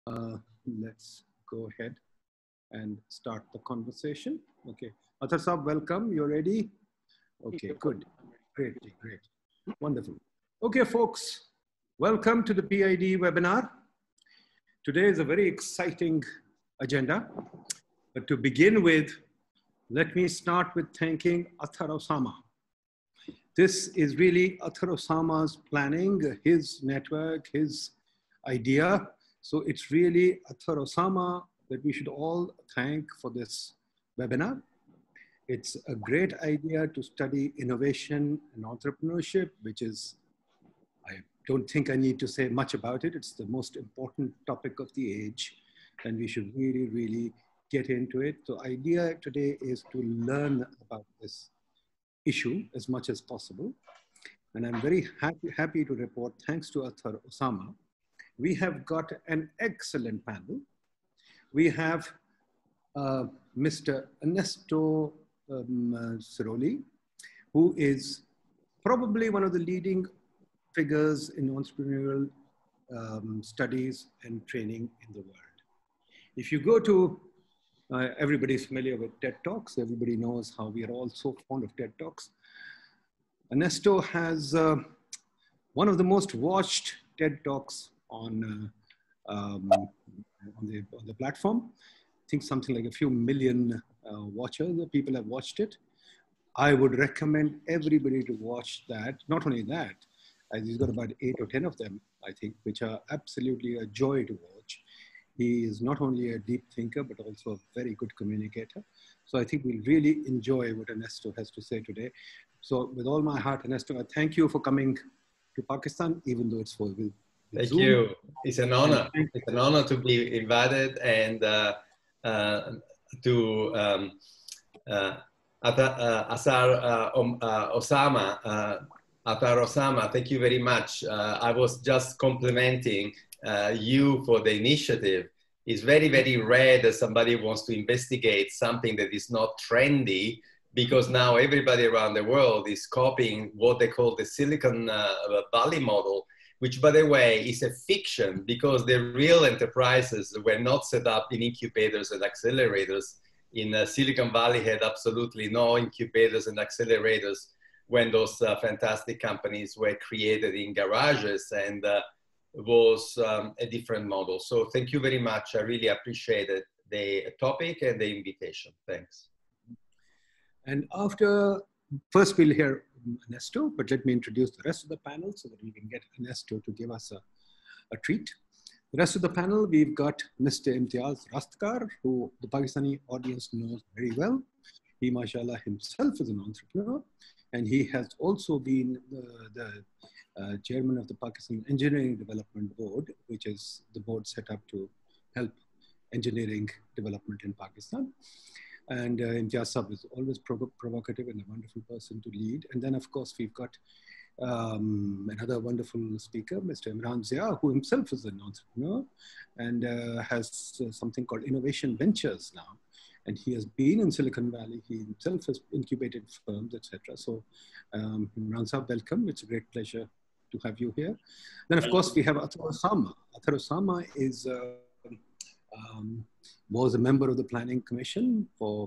Let's go ahead and start the conversation. Okay. Athar Saab, welcome. You're ready? Okay, good. Great, great. Wonderful. Okay, folks, welcome to the PID webinar. Today is a very exciting agenda. But to begin with, let me start with thanking Athar Osama. This is really Athar Osama's planning, his network, his idea. So it's really Athar Osama that we should all thank for this webinar. It's a great idea to study innovation and entrepreneurship, which is, I don't think I need to say much about it. It's the most important topic of the age, and we should really, really get into it. So idea today is to learn about this issue as much as possible. And I'm very happy to report, thanks to Athar Osama, we have got an excellent panel. We have Mr. Ernesto Ciroli, who is probably one of the leading figures in entrepreneurial studies and training in the world. If you go to, everybody's familiar with TED Talks. Everybody knows how we are all so fond of TED Talks. Ernesto has one of the most watched TED Talks on the platform. I think something like a few million watchers, people have watched it. I would recommend everybody to watch that. Not only that, he's got about 8 or 10 of them, I think, which are absolutely a joy to watch. He is not only a deep thinker, but also a very good communicator. So I think we'll really enjoy what Ernesto has to say today. So with all my heart, Ernesto, I thank you for coming to Pakistan, even though it's for with Thank Zoom. you. It's an honor. It's an honor to be invited and to Athar Osama. Thank you very much. I was just complimenting you for the initiative. It's very, very rare that somebody wants to investigate something that is not trendy, because now everybody around the world is copying what they call the Silicon Valley model, which, by the way, is a fiction, because the real enterprises were not set up in incubators and accelerators. In Silicon Valley had absolutely no incubators and accelerators when those fantastic companies were created in garages, and was a different model. So thank you very much. I really appreciated the topic and the invitation. Thanks. And after, first we'll hear Ernesto, but let me introduce the rest of the panel so that we can get Ernesto to give us a treat. The rest of the panel, we've got Mr. Imtiaz Rastkar, who the Pakistani audience knows very well. He, mashallah, himself is an entrepreneur, and he has also been the chairman of the Pakistan Engineering Development Board, which is the board set up to help engineering development in Pakistan. And Imtiaz Saab is always provocative and a wonderful person to lead. And then, of course, we've got another wonderful speaker, Mr. Imran Zia, who himself is an entrepreneur and has something called Innovation Ventures now. And he has been in Silicon Valley. He himself has incubated firms, etc. So Imran Saab, welcome. It's a great pleasure to have you here. Then, of course, we have Athar Osama. Athar Osama is was a member of the Planning Commission for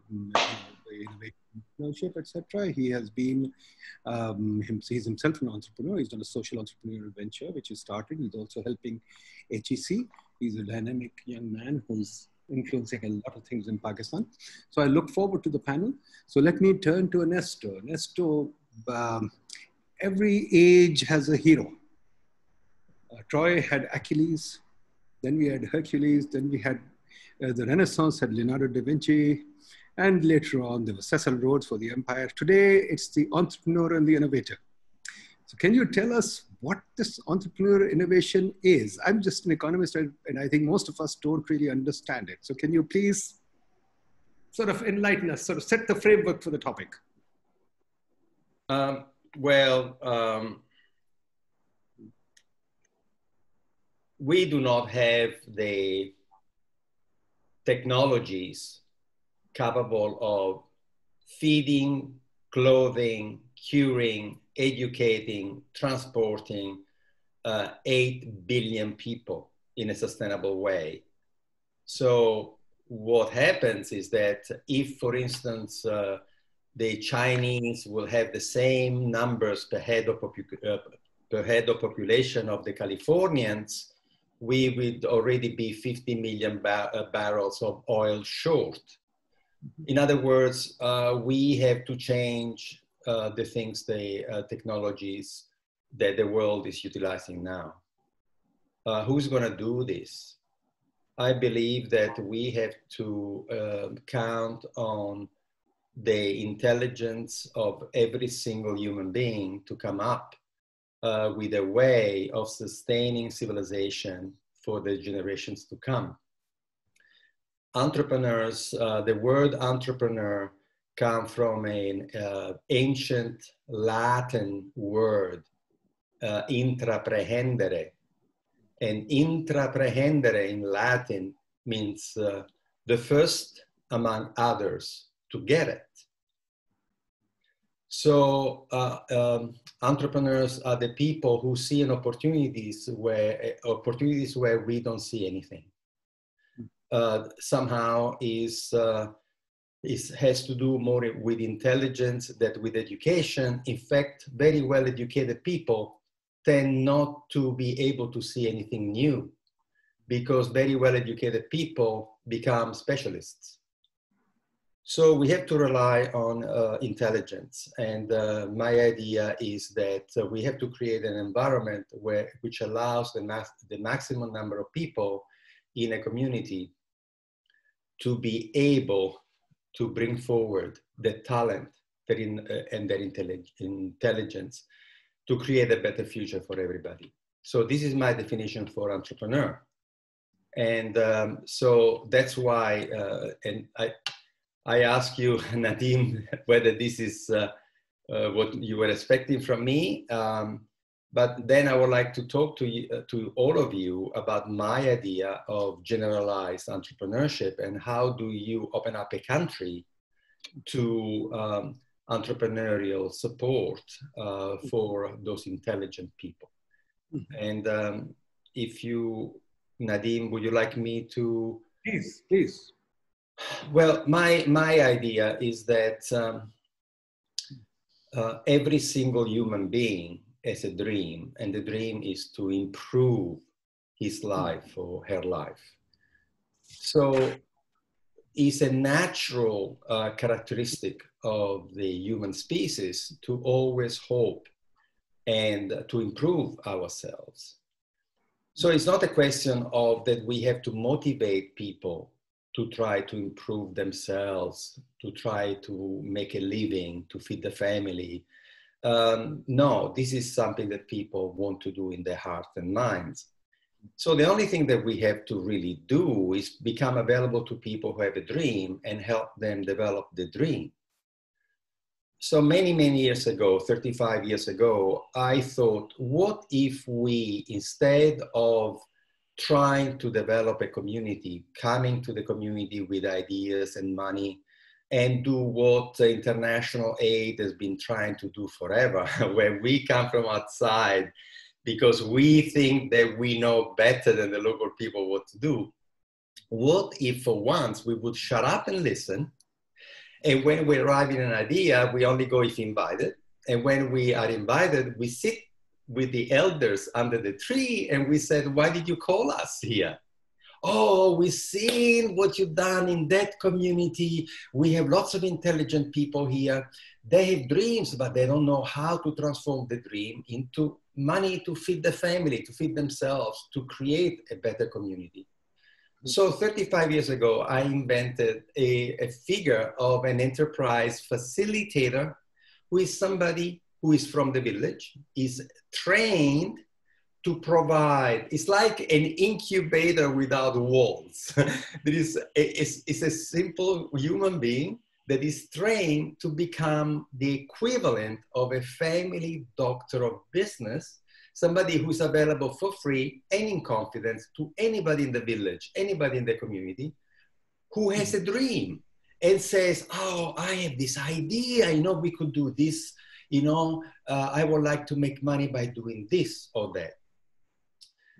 innovation, etc. He has been, he's himself an entrepreneur. He's done a social entrepreneurial venture, which he started. He's also helping HEC. He's a dynamic young man who's influencing a lot of things in Pakistan. So I look forward to the panel. So let me turn to Ernesto. Ernesto, every age has a hero. Troy had Achilles, then we had Hercules, then we had the Renaissance had Leonardo da Vinci, and later on there was Cecil Rhodes for the empire. Today, it's the entrepreneur and the innovator. So can you tell us what this entrepreneurial innovation is? I'm just an economist, and I think most of us don't really understand it. So can you please sort of enlighten us, sort of set the framework for the topic? We do not have the technologies capable of feeding, clothing, curing, educating, transporting 8 billion people in a sustainable way. So what happens is that if, for instance, the Chinese will have the same numbers per head of population of the Californians, we would already be 50 million barrels of oil short. In other words, we have to change the things, the technologies that the world is utilizing now. Who's going to do this? I believe that we have to count on the intelligence of every single human being to come up with a way of sustaining civilization for the generations to come. Entrepreneurs, the word entrepreneur comes from an ancient Latin word, intraprehendere. And intraprehendere in Latin means the first among others to get it. So entrepreneurs are the people who see an opportunities where we don't see anything. Somehow has to do more with intelligence than with education. In fact, very well educated people tend not to be able to see anything new, because very well educated people become specialists. So we have to rely on intelligence. And my idea is that we have to create an environment which allows the maximum number of people in a community to be able to bring forward the talent and their intelligence to create a better future for everybody. So this is my definition for entrepreneur. And so that's why, and I ask you, Nadim, whether this is what you were expecting from me. But then I would like to talk to all of you about my idea of generalized entrepreneurship and how do you open up a country to entrepreneurial support for those intelligent people. And if you, Nadim, would you like me to? Please, please. Well, my idea is that every single human being has a dream, and the dream is to improve his life or her life. So it's a natural characteristic of the human species to always hope and to improve ourselves. So it's not a question of that we have to motivate people to try to improve themselves, to try to make a living, to feed the family. No, this is something that people want to do in their hearts and minds. So the only thing that we have to really do is become available to people who have a dream and help them develop the dream. So many, many years ago, 35 years ago, I thought, what if we, instead of trying to develop a community, coming to the community with ideas and money, and do what international aid has been trying to do forever, where we come from outside because we think that we know better than the local people what to do. What if for once we would shut up and listen? And when we arrive in an idea, we only go if invited. And when we are invited, we sit with the elders under the tree and we said, why did you call us here? Oh, we've seen what you've done in that community. We have lots of intelligent people here. They have dreams, but they don't know how to transform the dream into money to feed the family, to feed themselves, to create a better community. So 35 years ago, I invented a figure of an enterprise facilitator who is somebody who is from the village, is trained to provide. It's like an incubator without walls. It's a simple human being that is trained to become the equivalent of a family doctor of business, somebody who's available for free and in confidence to anybody in the village, anybody in the community who has a dream and says, oh, I have this idea, we could do this, I would like to make money by doing this or that.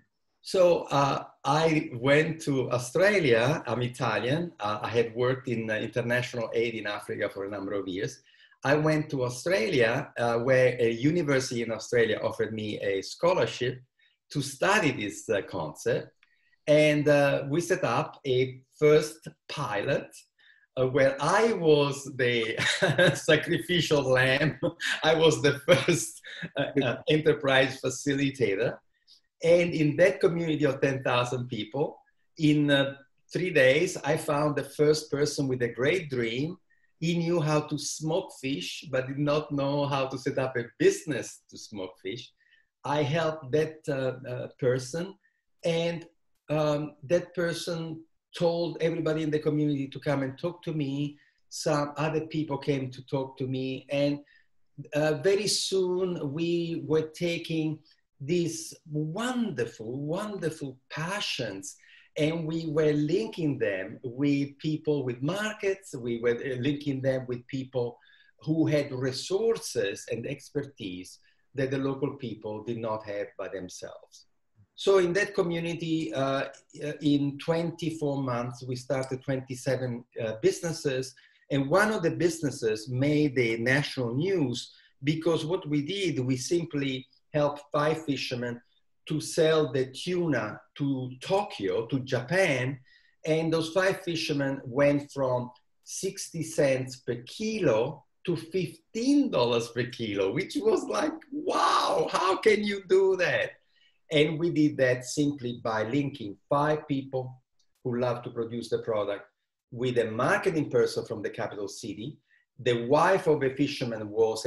So I went to Australia. I'm Italian. I had worked in international aid in Africa for a number of years. I went to Australia, where a university in Australia offered me a scholarship to study this concept. And we set up a first pilot where I was the sacrificial lamb. I was the first enterprise facilitator. And in that community of 10,000 people, in 3 days, I found the first person with a great dream. He knew how to smoke fish, but did not know how to set up a business to smoke fish. I helped that person, and that person told everybody in the community to come and talk to me. Some other people came to talk to me, and very soon we were taking these wonderful, wonderful passions, and we were linking them with people with markets. We were linking them with people who had resources and expertise that the local people did not have by themselves. So in that community, in 24 months, we started 27 businesses, and one of the businesses made the national news because what we did, we simply helped 5 fishermen to sell the tuna to Tokyo, to Japan. And those 5 fishermen went from 60 cents per kilo to $15 per kilo, which was like, wow, how can you do that? And we did that simply by linking 5 people who love to produce the product with a marketing person from the capital city. The wife of a fisherman was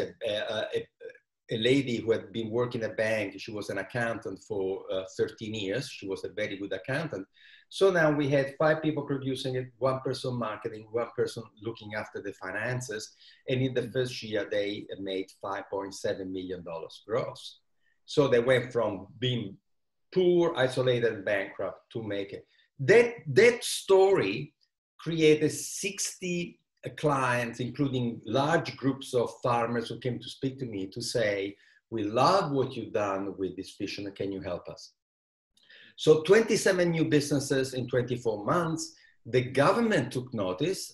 a lady who had been working in a bank. She was an accountant for 13 years. She was a very good accountant. So now we had 5 people producing it, 1 person marketing, 1 person looking after the finances. And in the first year, they made $5.7 million gross. So they went from being poor, isolated, and bankrupt to make it. That story created 60 clients, including large groups of farmers who came to speak to me to say, we love what you've done with this fisherman, can you help us? So 27 new businesses in 24 months. The government took notice.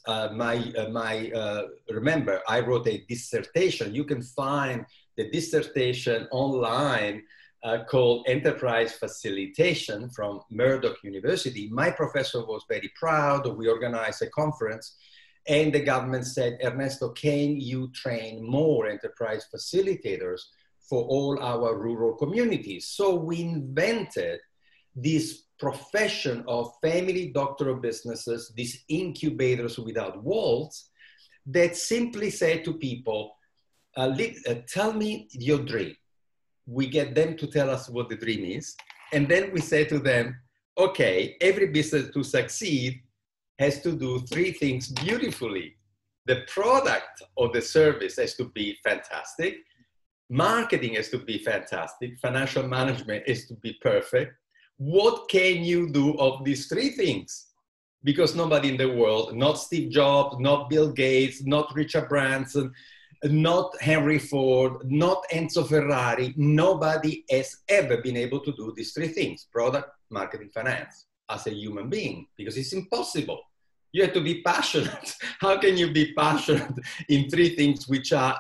Remember, I wrote a dissertation. You can find the dissertation online called Enterprise Facilitation from Murdoch University. My professor was very proud. We organized a conference. And the government said, Ernesto, can you train more enterprise facilitators for all our rural communities? So we invented this profession of family doctor of businesses, these incubators without walls, that simply say to people, tell me your dream. We get them to tell us what the dream is. And then we say to them, okay, every business to succeed has to do 3 things beautifully. The product or the service has to be fantastic. Marketing has to be fantastic. Financial management has to be perfect. What can you do of these 3 things? Because nobody in the world, not Steve Jobs, not Bill Gates, not Richard Branson, not Henry Ford, not Enzo Ferrari, nobody has ever been able to do these 3 things: product, marketing, finance, as a human being, because it's impossible. You have to be passionate. How can you be passionate in 3 things which are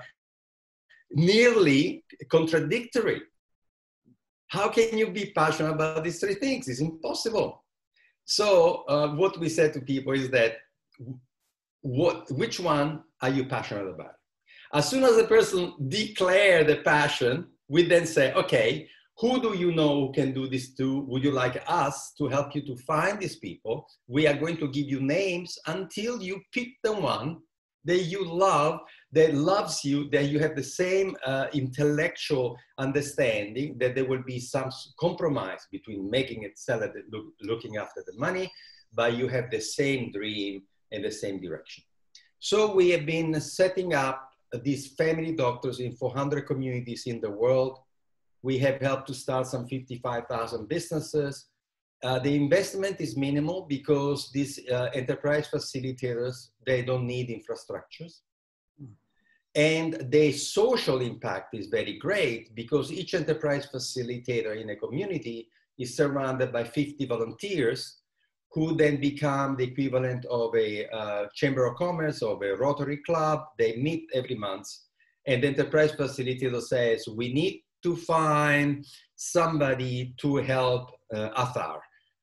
nearly contradictory? How can you be passionate about these 3 things? It's impossible. So what we said to people is that, which one are you passionate about? As soon as the person declares the passion, we then say, okay, who do you know who can do this too? Would you like us to help you to find these people? We are going to give you names until you pick the one that you love, that loves you, that you have the same intellectual understanding, that there will be some compromise between making it, sell it, looking after the money, but you have the same dream and the same direction. So we have been setting up these family doctors in 400 communities in the world. We have helped to start some 55,000 businesses. The investment is minimal because these enterprise facilitators, they don't need infrastructures. And the social impact is very great because each enterprise facilitator in a community is surrounded by 50 volunteers who then become the equivalent of a Chamber of Commerce, of a Rotary Club. They meet every month. And the enterprise facilitator says, we need to find somebody to help Athar.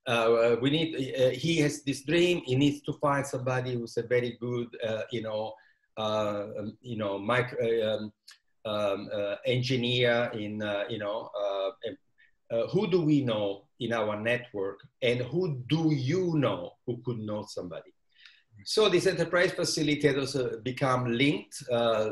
He has this dream. He needs to find somebody who's a very good, engineer in, who do we know in our network, and who do you know who could know somebody? So these enterprise facilitators become linked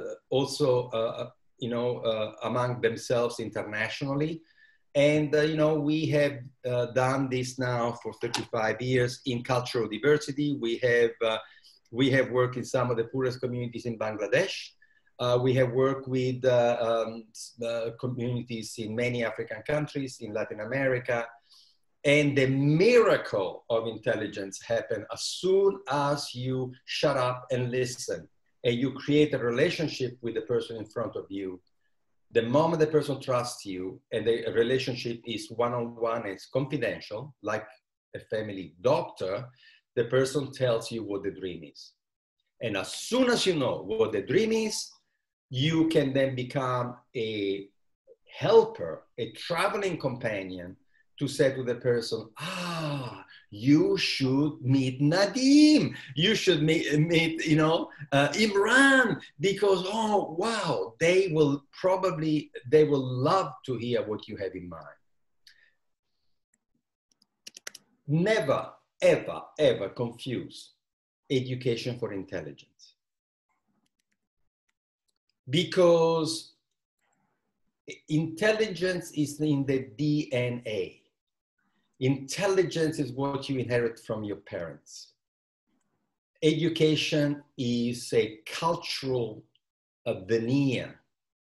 among themselves internationally. And, we have done this now for 35 years in cultural diversity. We have worked in some of the poorest communities in Bangladesh. We have worked with communities in many African countries, in Latin America. And the miracle of intelligence happens as soon as you shut up and listen, and you create a relationship with the person in front of you. The moment the person trusts you and the relationship is one-on-one, it's confidential, like a family doctor, the person tells you what the dream is. And as soon as you know what the dream is, you can then become a helper, a traveling companion, to say to the person, you should meet Nadim. You should meet Imran, because, oh, wow, they will love to hear what you have in mind. Never, ever, ever confuse education for intelligence. Because intelligence is in the DNA. Intelligence is what you inherit from your parents. Education is a cultural veneer.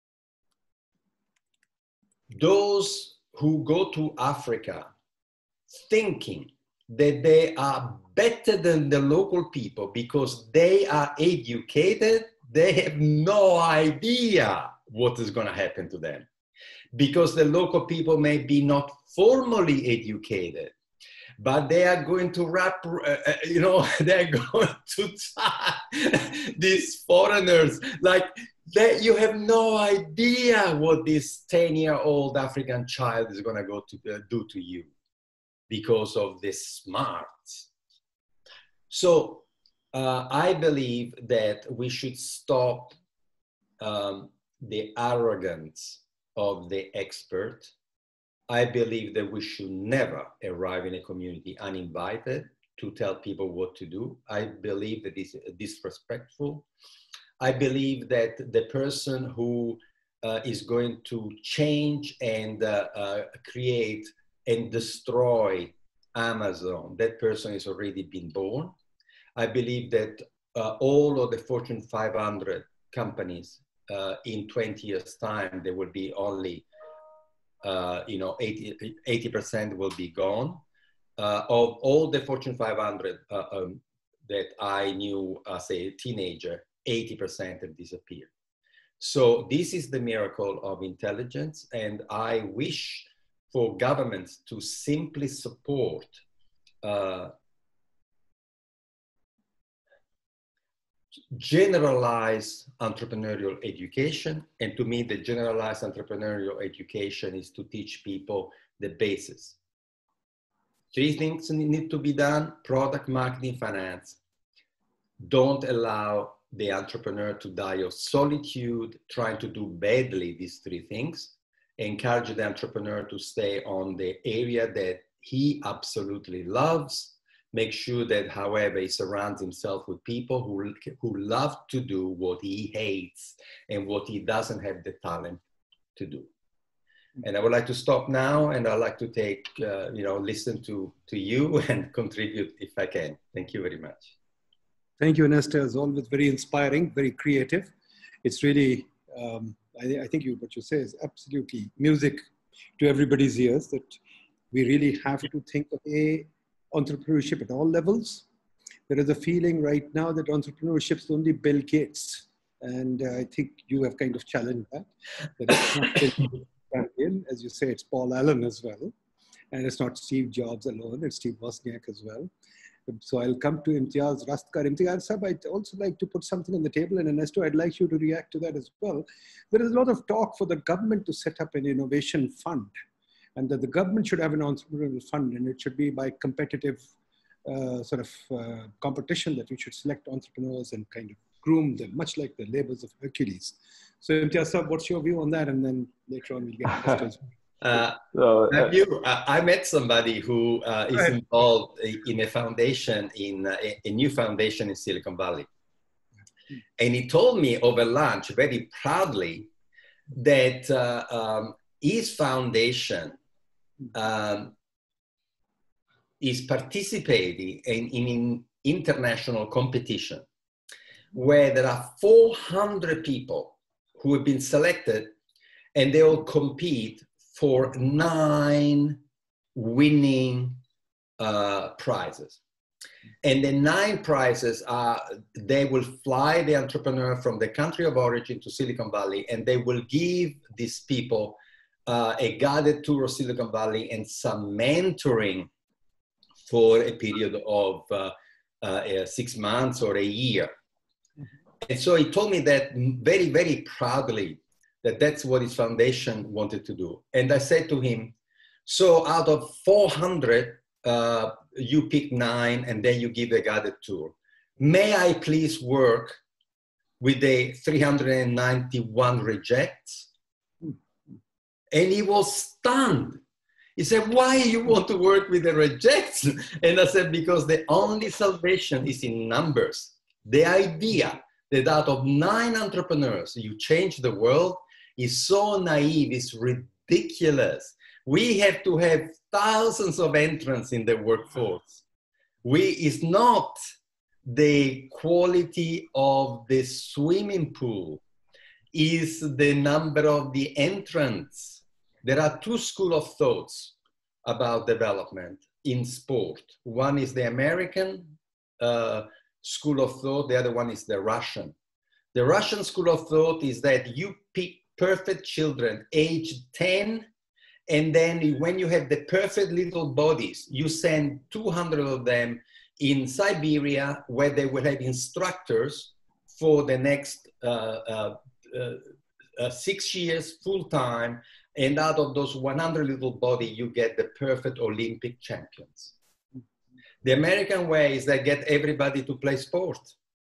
Those who go to Africa thinking that they are better than the local people because they are educated, they have no idea what is going to happen to them. Because the local people may be not formally educated, but they are going to they're going to these foreigners, you have no idea what this 10-year-old African child is going to go to do to you because of this smarts. So I believe that we should stop the arrogance of the expert. I believe that we should never arrive in a community uninvited to tell people what to do. I believe that it's disrespectful. I believe that the person who is going to change and create and destroy Amazon, that person has already been born. I believe that all of the Fortune 500 companies in 20 years' time, there will be only, 80% will be gone. Of all the Fortune 500 that I knew as a teenager, 80% have disappeared. So this is the miracle of intelligence. And I wish for governments to simply support generalized entrepreneurial education. And to me, the generalized entrepreneurial education is to teach people the basis. 3 things need to be done: product, marketing, finance. Don't allow the entrepreneur to die of solitude trying to do badly these 3 things. Encourage the entrepreneur to stay on the area that he absolutely loves. Make sure that, however, he surrounds himself with people who love to do what he hates and what he doesn't have the talent to do. And I would like to stop now, and I'd like to take, listen to you and contribute if I can. Thank you very much. Thank you, Ernesto. As always, very inspiring, very creative. It's really, I think what you say is absolutely music to everybody's ears, that we really have to think of entrepreneurship at all levels. There is a feeling right now that entrepreneurship is only Bill Gates. And I think you have kind of challenged that it's not Bill Gates, as you say, it's Paul Allen as well. And it's not Steve Jobs alone, it's Steve Wozniak as well. So I'll come to Imtiaz Rastkar. Imtiaz Sahab, I'd also like to put something on the table, and Ernesto, I'd like you to react to that as well. There is a lot of talk for the government to set up an innovation fund, and that the government should have an entrepreneurial fund, and it should be by competitive competition, that we should select entrepreneurs and kind of groom them, much like the labors of Hercules. So Imtiaz Sahab, what's your view on that? And then later on we'll get questions. I met somebody who is involved in a foundation, in a new foundation in Silicon Valley. And he told me over lunch very proudly that his foundation is participating in international competition where there are 400 people who have been selected, and they all compete for 9 winning prizes. And the 9 prizes are, they will fly the entrepreneur from the country of origin to Silicon Valley, and they will give these people a guided tour of Silicon Valley and some mentoring for a period of 6 months or a year. And so he told me that very, very proudly, that that's what his foundation wanted to do. And I said to him, so out of 400, you pick 9 and then you give a guided tour. May I please work with the 391 rejects? And he was stunned. He said, why you want to work with the rejects? And I said, because the only salvation is in numbers. The idea that out of 9 entrepreneurs, you change the world is so naive, it's ridiculous. We have to have thousands of entrants in the workforce. It's not the quality of the swimming pool, it's the number of the entrants. There are 2 schools of thoughts about development in sport. One is the American school of thought, the other one is the Russian. The Russian school of thought is that you pick perfect children aged 10, and then when you have the perfect little bodies, you send 200 of them in Siberia, where they will have instructors for the next 6 years full time, and out of those 100 little body, you get the perfect Olympic champions. The American way is that get everybody to play sport.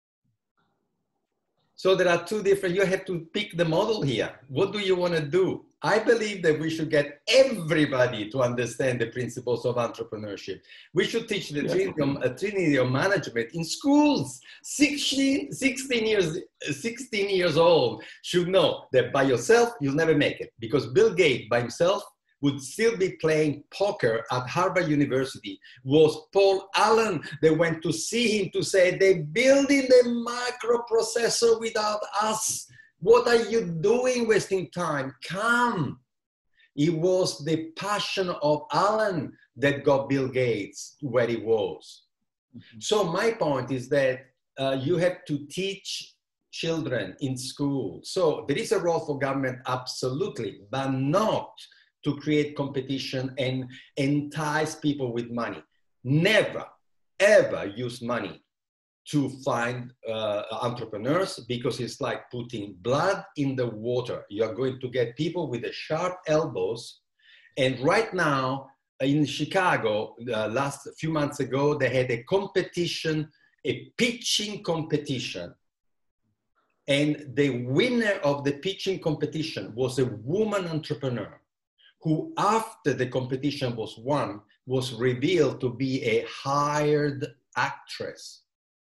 So there are 2 different, you have to pick the model here. What do you want to do? I believe that we should get everybody to understand the principles of entrepreneurship. We should teach the trinity of management in schools. 16 years old should know that by yourself, you'll never make it. Because Bill Gates by himself would still be playing poker at Harvard University. Was Paul Allen that went to see him to say, they're building the microprocessor without us. What are you doing wasting time? Come. It was the passion of Allen that got Bill Gates where he was. So my point is that you have to teach children in school. So there is a role for government, absolutely, but not to create competition and entice people with money. Never, ever use money to find entrepreneurs, because it's like putting blood in the water. You're going to get people with the sharp elbows. And right now in Chicago, last few months ago, they had a competition, a pitching competition. And the winner of the pitching competition was a woman entrepreneur, who after the competition was won, was revealed to be a hired actress.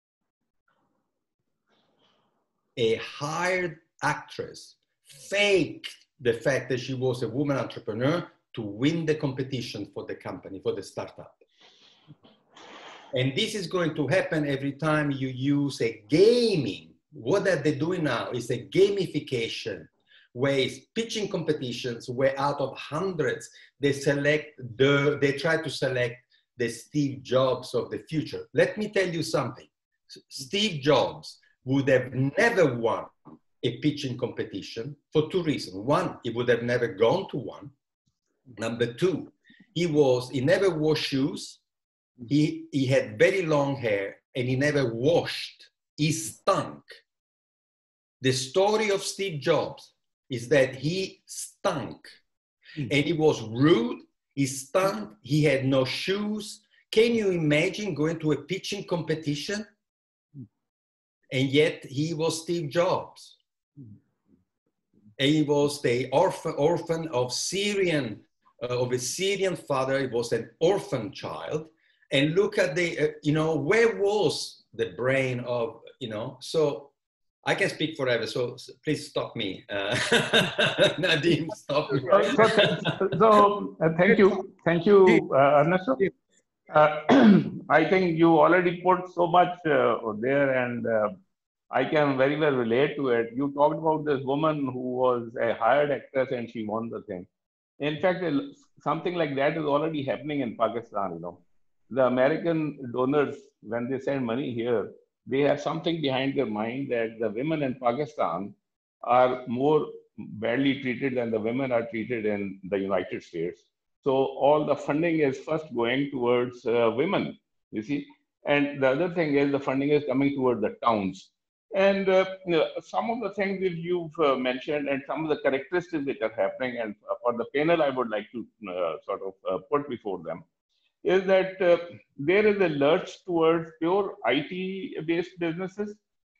A hired actress faked the fact that she was a woman entrepreneur to win the competition for the company, for the startup. And this is going to happen every time you use a gaming. What are they doing now is a gamification, where it's pitching competitions, where out of hundreds, they try to select the Steve Jobs of the future. Let me tell you something. Steve Jobs would have never won a pitching competition for 2 reasons. One, he would have never gone to one. Number 2, he never wore shoes. He had very long hair and he never washed. He stunk. The story of Steve Jobs is that he stunk and he was rude. He stunk. He had no shoes. Can you imagine going to a pitching competition? And yet he was Steve Jobs. And he was the orphan of a Syrian father. He was an orphan child. And look at the, where was the brain of, so I can speak forever. So please stop me. Nadeem, stop me. Thank you, Ernesto. I think you already put so much there, and I can very well relate to it. You talked about this woman who was a hired actress and she won the thing. In fact, something like that is already happening in Pakistan. The American donors, when they send money here, they have something behind their mind that the women in Pakistan are more badly treated than the women are treated in the United States. So all the funding is first going towards women, you see. And the other thing is the funding is coming towards the towns. And some of the things that you've mentioned and some of the characteristics which are happening, and for the panel, I would like to put before them, is that there is a lurch towards pure IT-based businesses.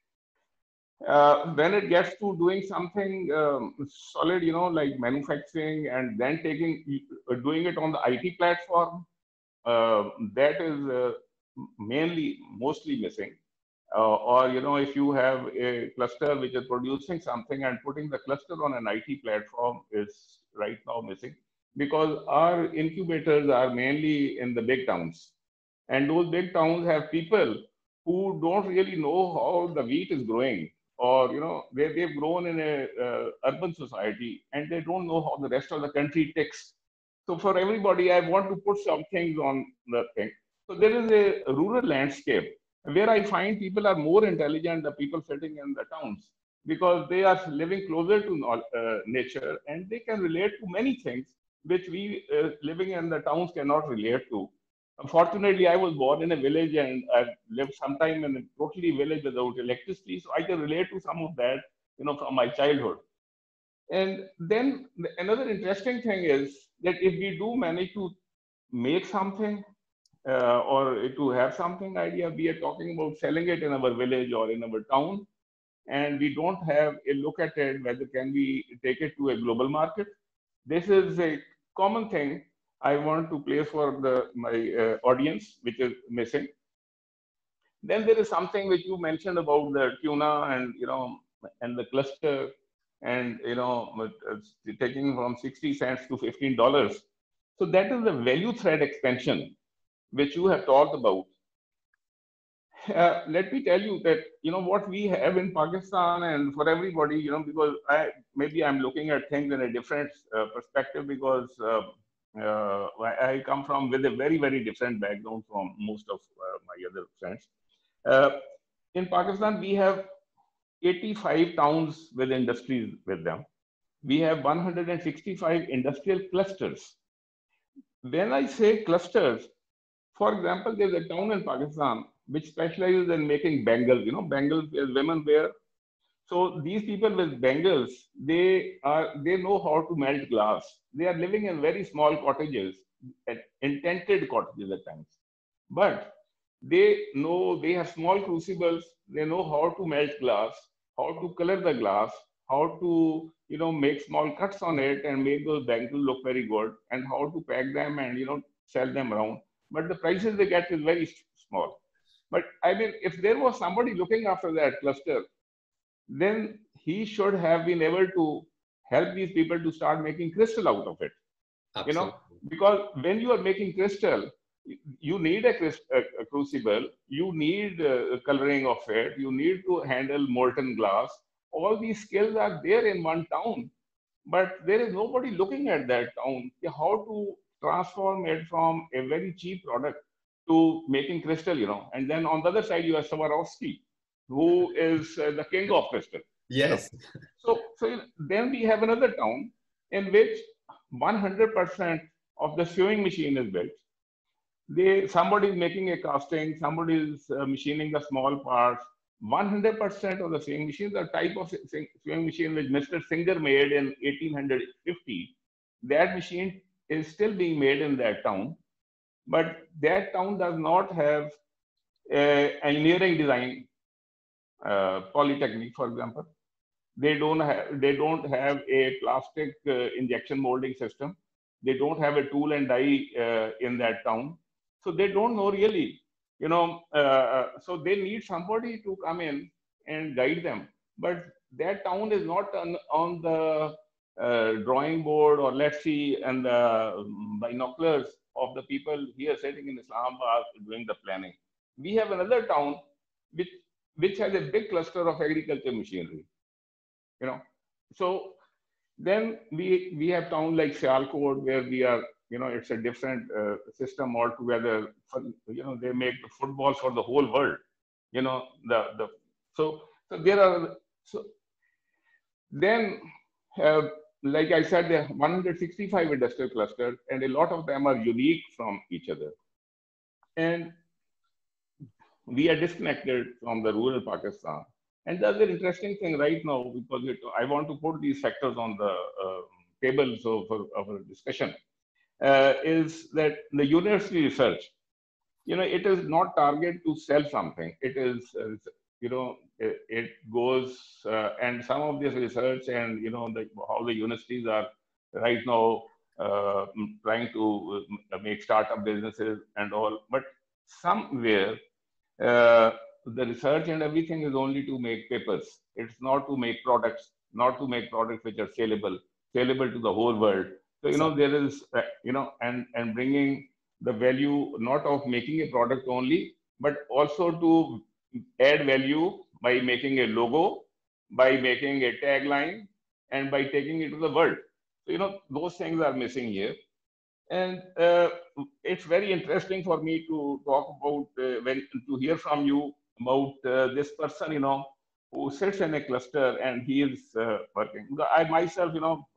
When it gets to doing something solid, like manufacturing, and then doing it on the IT platform, that is mostly missing. Or if you have a cluster which is producing something and putting the cluster on an IT platform is right now missing, because our incubators are mainly in the big towns, and those big towns have people who don't really know how the wheat is growing, or they've grown in a urban society and they don't know how the rest of the country ticks. So for everybody, I want to put some things on the thing. So there is a rural landscape where I find people are more intelligent than people sitting in the towns, because they are living closer to nature and they can relate to many things which we living in the towns cannot relate to. Unfortunately, I was born in a village and I lived sometime in a totally village without electricity, so I can relate to some of that, from my childhood. And then another interesting thing is that if we do manage to make something or to have something idea, we are talking about selling it in our village or in our town, and we don't have a look at it, whether can we take it to a global market. This is a common thing I want to place for my audience, which is missing. Then there is something which you mentioned about the tuna and, and the cluster, and, taking from 60 cents to $15. So that is the value thread expansion, which you have talked about. Let me tell you that, what we have in Pakistan, and for everybody, because maybe I'm looking at things in a different perspective, because I come from with a very, very different background from most of my other friends. In Pakistan, we have 85 towns with industries with them. We have 165 industrial clusters. When I say clusters, for example, there's a town in Pakistan which specializes in making bangles. Bangles as women wear. So these people with bangles, they know how to melt glass. They are living in very small cottages, in tented cottages at times. But they have small crucibles. They know how to melt glass, how to color the glass, how to make small cuts on it and make those bangles look very good, and how to pack them and sell them around. But the prices they get is very small. But I mean, if there was somebody looking after that cluster, then he should have been able to help these people to start making crystal out of it. Absolutely. Because when you are making crystal, you need a crucible, you need coloring of it, you need to handle molten glass. All these skills are there in one town, but there is nobody looking at that town, how to transform it from a very cheap product to making crystal, And then on the other side, you have Swarovski, who is the king of crystal. Yes. So then we have another town in which 100% of the sewing machine is built. Somebody is making a casting, somebody is machining the small parts. 100% of the sewing machine, the type of sewing machine which Mr. Singer made in 1850, that machine is still being made in that town, but that town does not have engineering design polytechnic, for example. They don't have a plastic injection molding system. They don't have a tool and die in that town. So they don't know really, so they need somebody to come in and guide them. But that town is not on the drawing board, or let's see, and the binoculars of the people here sitting in Islamabad doing the planning. We have another town which has a big cluster of agriculture machinery. So then we have towns like Sialkot, where we are, it's a different system altogether. They make the footballs for the whole world. So there are, so then like I said, there are 165 industrial clusters, and a lot of them are unique from each other. And we are disconnected from the rural Pakistan. And the other interesting thing right now, because I want to put these factors on the table of our discussion, is that the university research, it is not targeted to sell something. It is, it goes, and some of this research and, how the universities are right now trying to make startup businesses and all, but somewhere, the research and everything is only to make papers. It's not to make products, which are saleable to the whole world. So, there is, and bringing the value, not of making a product only, but also to add value by making a logo, by making a tagline, and by taking it to the world. So, those things are missing here. And it's very interesting for me to talk about, to hear from you about this person, who sits in a cluster and he is working. I myself,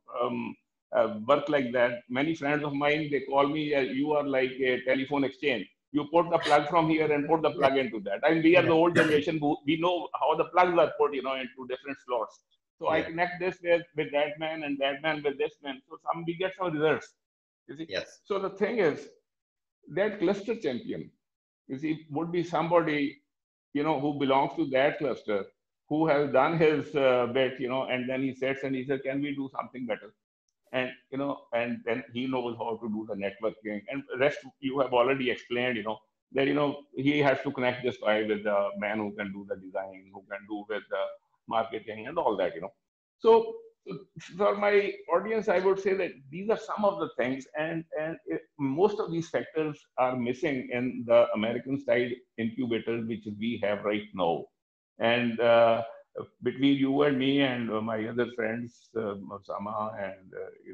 work like that. Many friends of mine, they call me, you are like a telephone exchange. You put the plug from here and put the plug into that. And we are the old generation who we know how the plugs are put, into different slots. So I connect this with that man and that man with this man. So we get some results. You see? Yes. So the thing is, that cluster champion, would be somebody, who belongs to that cluster, who has done his bit, and then he sits and he says, can we do something better? And, and then he knows how to do the networking. And the rest you have already explained, that, he has to connect this guy with the man who can do the design, who can do with the marketing and all that, So for my audience, I would say that these are some of the things, and most of these factors are missing in the American style incubators, which we have right now. And between you and me and my other friends, Osama and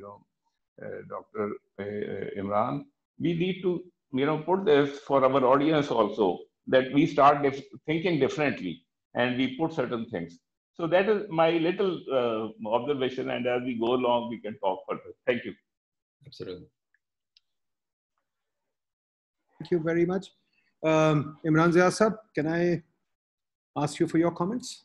Dr. Imran, we need to put this for our audience also, that we start thinking differently and we put certain things. So that is my little observation, and as we go along, we can talk further. Thank you. Absolutely. Thank you very much. Imran Ziasab, can I ask you for your comments?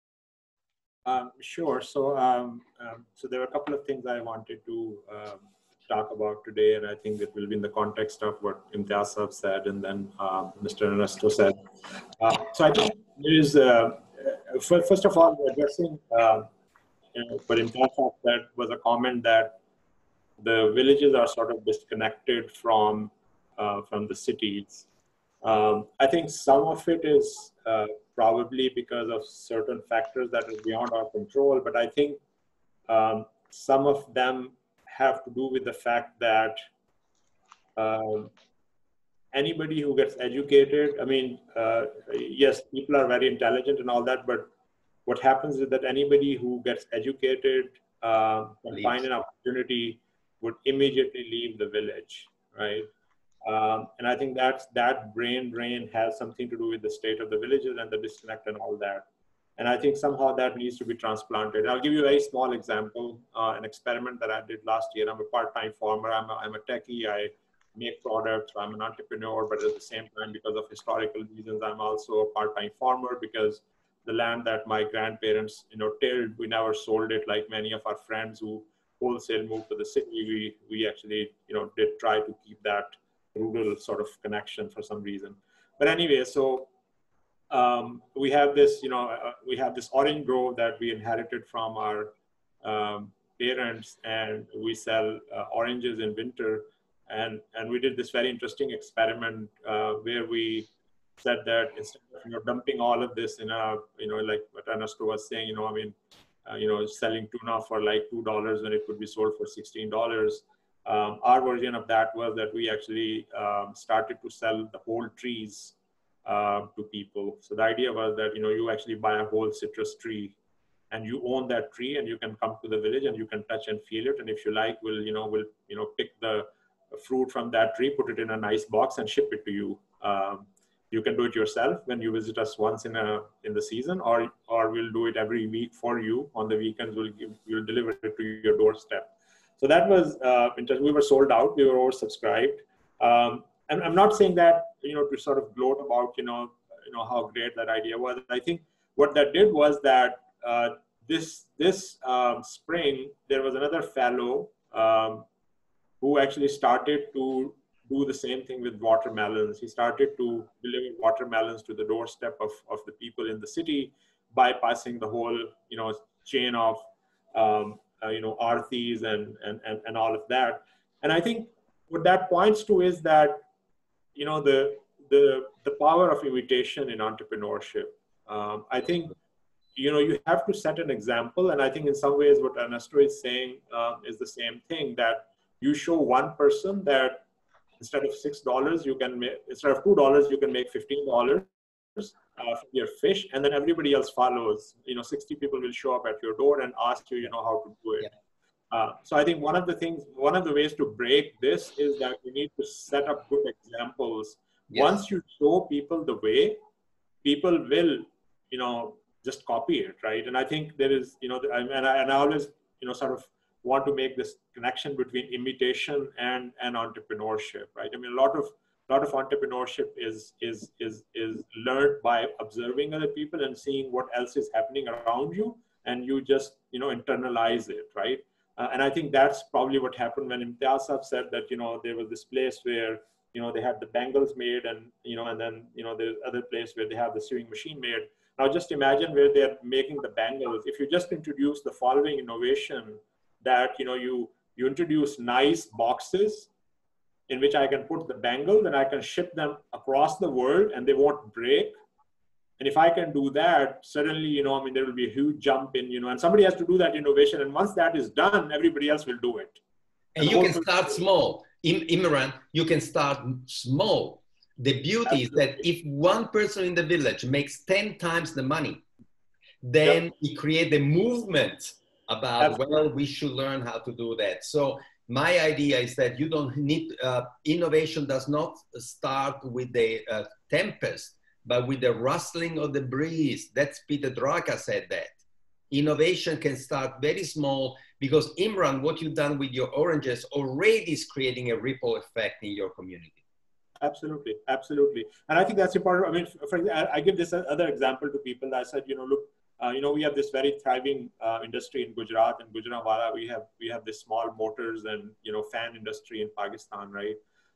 Sure. So, so there were a couple of things I wanted to talk about today, and I think it will be in the context of what Imtiaz Sahab said, and then Mr. Ernesto said. So I think there is, first of all, addressing what Imtiaz Sahab said was a comment that the villages are sort of disconnected from the cities. I think some of it is probably because of certain factors that are beyond our control, but I think some of them have to do with the fact that anybody who gets educated, I mean, yes, people are very intelligent and all that, but what happens is that anybody who gets educated and find an opportunity would immediately leave the village, right? And I think that brain drain has something to do with the state of the villages and the disconnect and all that. And I think somehow that needs to be transplanted. I'll give you a very small example, an experiment that I did last year. I'm a part-time farmer. I'm a techie. I make products. I'm an entrepreneur, but at the same time, because of historical reasons, I'm also a part-time farmer because the land that my grandparents, tilled, we never sold it like many of our friends who wholesale moved to the city. We actually, did try to keep that rural sort of connection for some reason. But anyway, so we have this, we have this orange grove that we inherited from our parents, and we sell oranges in winter. And we did this very interesting experiment where we said that instead of dumping all of this in a, like what Ernesto was saying, selling tuna for like $2 when it could be sold for $16. Our version of that was that we actually started to sell the whole trees to people. So the idea was that, you actually buy a whole citrus tree and you own that tree, and you can come to the village and you can touch and feel it. And if you like, we'll pick the fruit from that tree, put it in a nice box and ship it to you. You can do it yourself when you visit us once in the season, or we'll do it every week for you. On the weekends, we'll deliver it to your doorstep. So that was interesting. We were sold out. We were oversubscribed. And I'm not saying that, to sort of gloat about, how great that idea was. I think what that did was that this spring, there was another fellow who actually started to do the same thing with watermelons. He started to deliver watermelons to the doorstep of the people in the city, bypassing the whole, chain of, Aartis and all of that. And I think what that points to is that, the power of imitation in entrepreneurship. I think, you have to set an example. And I think in some ways what Ernesto is saying is the same thing, that you show one person that instead of $6, you can make, instead of $2, you can make $15 from your fish, and then everybody else follows. 60 people will show up at your door and ask you, how to do it. Yeah. So I think one of the ways to break this is that you need to set up good examples. Yes. Once you show people the way, people will, just copy it, right? And I think there is, and I always, sort of want to make this connection between imitation and entrepreneurship, right? I mean, a lot of entrepreneurship is learned by observing other people and seeing what else is happening around you, and you just internalize it, right? And I think that's probably what happened when Imtiaz Sahab said that there was this place where they had the bangles made, and and then there's other place where they have the sewing machine made. Now just imagine where they're making the bangles. If you just introduce the following innovation, that you introduce nice boxes in which I can put the bangles and I can ship them across the world and they won't break. And if I can do that, suddenly, there will be a huge jump in, and somebody has to do that innovation. And once that is done, everybody else will do it. And you can start small. Imran, you can start small. The beauty is that if one person in the village makes 10 times the money, then you create a movement about, well, we should learn how to do that. So my idea is that you don't need, innovation does not start with the tempest, but with the rustling of the breeze. That's Peter Drucker said that. Innovation can start very small, because Imran, what you've done with your oranges already is creating a ripple effect in your community. Absolutely, absolutely. And I think that's important. I mean, I give this other example to people. I said, look, we have this very thriving industry in Gujarat, and Gujranwala, we have this small motors and fan industry in Pakistan, right?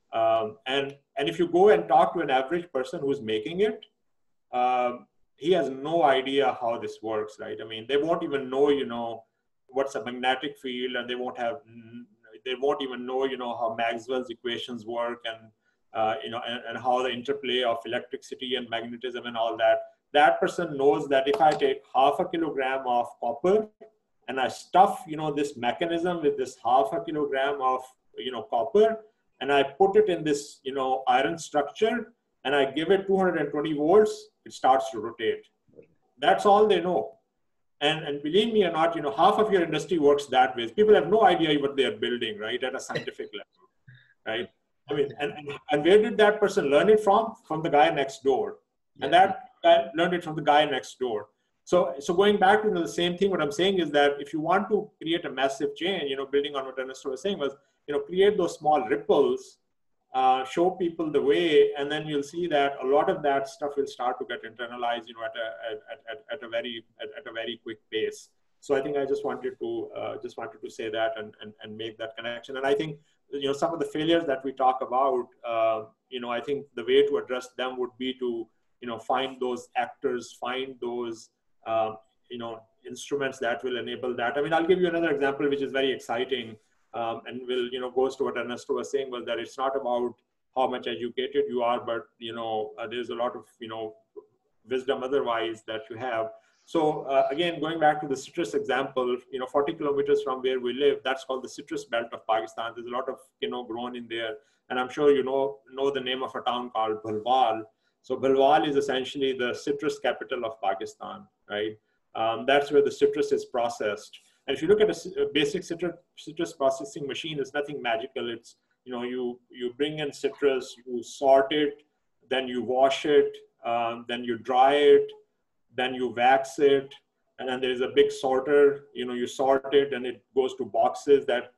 And if you go and talk to an average person who's making it, he has no idea how this works, right? I mean, they won't even know, what's a magnetic field, and they won't even know, how Maxwell's equations work, and and how the interplay of electricity and magnetism and all that. That person knows that if I take 0.5 kilogram of copper and I stuff, this mechanism with this 0.5 kilogram of, copper, and I put it in this, iron structure, and I give it 220 volts, it starts to rotate. That's all they know. And believe me or not, half of your industry works that way. People have no idea what they are building, right, at a scientific level, right? I mean, and where did that person learn it from? From the guy next door. And that guy learned it from the guy next door. So going back to the same thing, what I'm saying is that if you want to create a massive change, building on what Ernesto was saying was, create those small ripples, show people the way, and then you'll see that a lot of that stuff will start to get internalized, at a very quick pace. So I think I just wanted to say that and make that connection. And I think, some of the failures that we talk about, I think the way to address them would be to, find those actors, find those, instruments that will enable that. I mean, I'll give you another example, which is very exciting, and will, goes to what Ernesto was saying, was that it's not about how much educated you are, but, there's a lot of, wisdom otherwise that you have. So again, going back to the citrus example, 40 kilometers from where we live, that's called the citrus belt of Pakistan. There's a lot of, grown in there. And I'm sure you know the name of a town called Bhalwal. So Bhalwal is essentially the citrus capital of Pakistan, right? That's where the citrus is processed. And if you look at a basic citrus processing machine, it's nothing magical. It's, you bring in citrus, you sort it, then you wash it, then you dry it, then you wax it, and then there's a big sorter. You sort it, and it goes to boxes that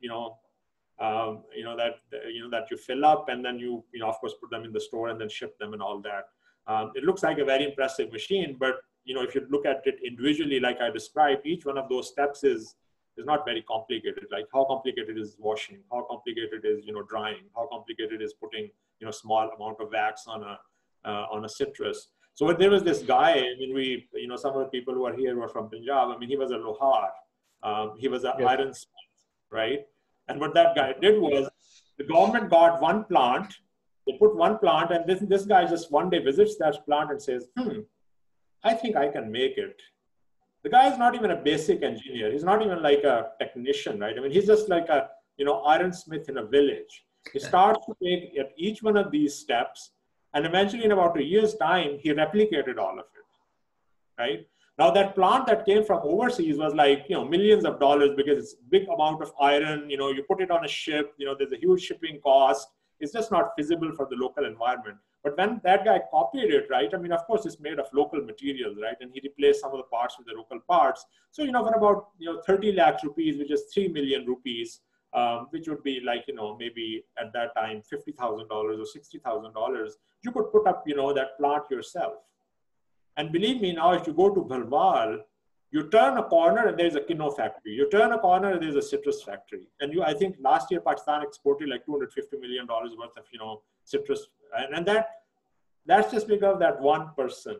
that you fill up, and then you of course put them in the store and then ship them and all that. It looks like a very impressive machine, but if you look at it individually, like I described, each one of those steps is not very complicated. Like how complicated is washing? How complicated is drying? How complicated is putting small amount of wax on a citrus? So there was this guy, I mean, some of the people who are here were from Punjab. I mean, he was a lohar. He was an ironsmith, right? And what that guy did was, the government got one plant, they put one plant, and this guy just one day visits that plant and says, I think I can make it. The guy is not even a basic engineer. He's not even like a technician, right? I mean, he's just like a, ironsmith in a village. He starts to take at each one of these steps, and eventually in about a year's time, he replicated all of it, right? Now that plant that came from overseas was like, millions of dollars, because it's a big amount of iron, you put it on a ship, there's a huge shipping cost. It's just not feasible for the local environment. But when that guy copied it, right? I mean, of course, it's made of local materials, right? And he replaced some of the parts with the local parts. So, for about, 30 lakhs rupees, which is 3 million rupees, which would be like, maybe at that time, $50,000 or $60,000, you could put up, that plant yourself. And believe me, now, if you go to Bhalwal, you turn a corner and there's a Kinno factory. You turn a corner and there's a citrus factory. And I think last year, Pakistan exported like $250 million worth of, citrus. And that's just because of that one person,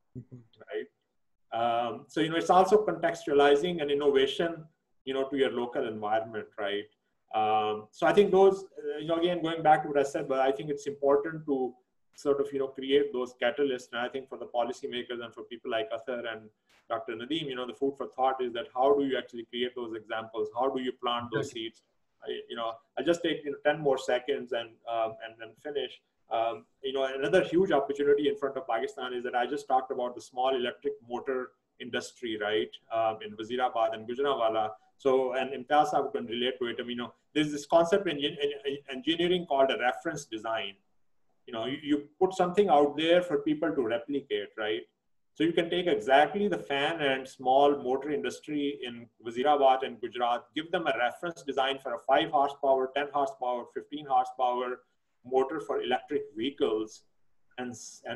right? So, it's also contextualizing and innovation, to your local environment, right? So I think those, again, going back to what I said, but I think it's important to sort of, create those catalysts. And I think for the policymakers and for people like Athar and Dr. Nadeem, the food for thought is that how do you actually create those examples? How do you plant those seeds? I'll just take 10 more seconds and then finish. Another huge opportunity in front of Pakistan is that I just talked about the small electric motor industry, right? In Wazirabad and Gujranwala. So, and Imtiaz Sahib can relate to it. I mean, there's this concept in engineering called a reference design. You put something out there for people to replicate, right? So you can take exactly the fan and small motor industry in Wazirabad and Gujarat, give them a reference design for a 5 horsepower, 10 horsepower, 15 horsepower motor for electric vehicles. And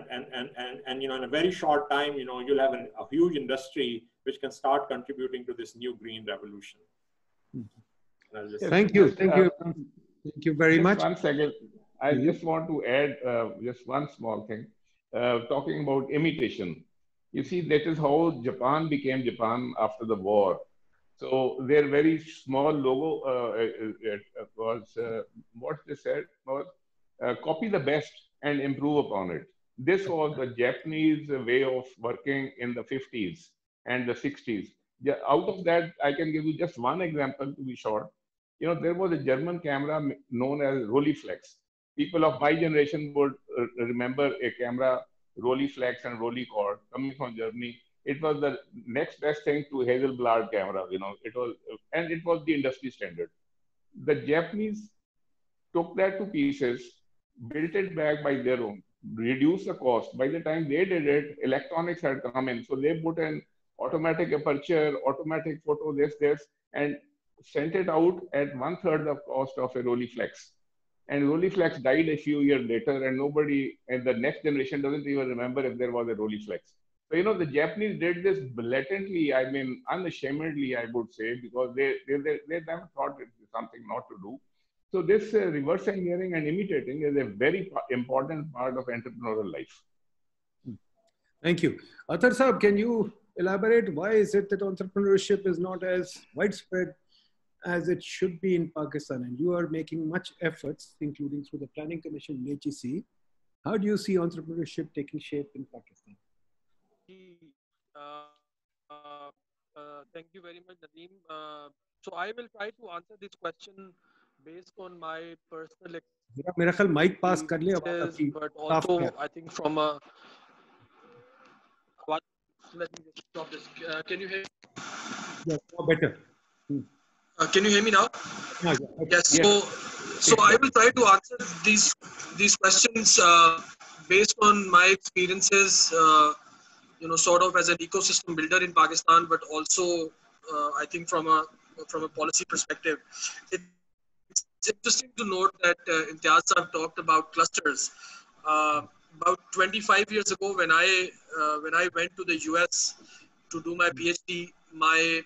in a very short time, you'll have a huge industry which can start contributing to this new green revolution. Thank you very much. 1 second. I just want to add just one small thing, talking about imitation. You see, that is how Japan became Japan after the war. So their very small logo was, what they said was, copy the best and improve upon it. This was the Japanese way of working in the 50s and the 60s. Yeah, out of that, I can give you just one example to be short. There was a German camera known as Rolleiflex. People of my generation would remember a camera, Rolleiflex and Rolleicord, coming from Germany. It was the next best thing to Hasselblad camera, it was the industry standard. The Japanese took that to pieces, built it back by their own, reduced the cost. By the time they did it, electronics had come in. So they put in automatic aperture, automatic photo, this, and sent it out at 1/3 the cost of a Rolleiflex. And Rolleiflex died a few years later, and nobody, and the next generation doesn't even remember if there was a Rolleiflex. So, you know, the Japanese did this blatantly, I mean, unashamedly, I would say, because they never thought it was something not to do. So this reverse engineering and imitating is a very important part of entrepreneurial life. Thank you. Athar Saab, can you elaborate why is it that entrepreneurship is not as widespread as it should be in Pakistan? And you are making much efforts, including through the Planning Commission in HEC. How do you see entrepreneurship taking shape in Pakistan? Thank you very much, Nadeem. So I will try to answer this question based on my personal experience, but also I think from a... Let me just stop this. Can you hear me? Yeah, better. Can you hear me now? Yeah. Yes. So I will try to answer these questions based on my experiences, you know, sort of as an ecosystem builder in Pakistan, but also I think from a policy perspective. It's interesting to note that Imtiaz Saab talked about clusters. About 25 years ago, when I went to the US to do my PhD, my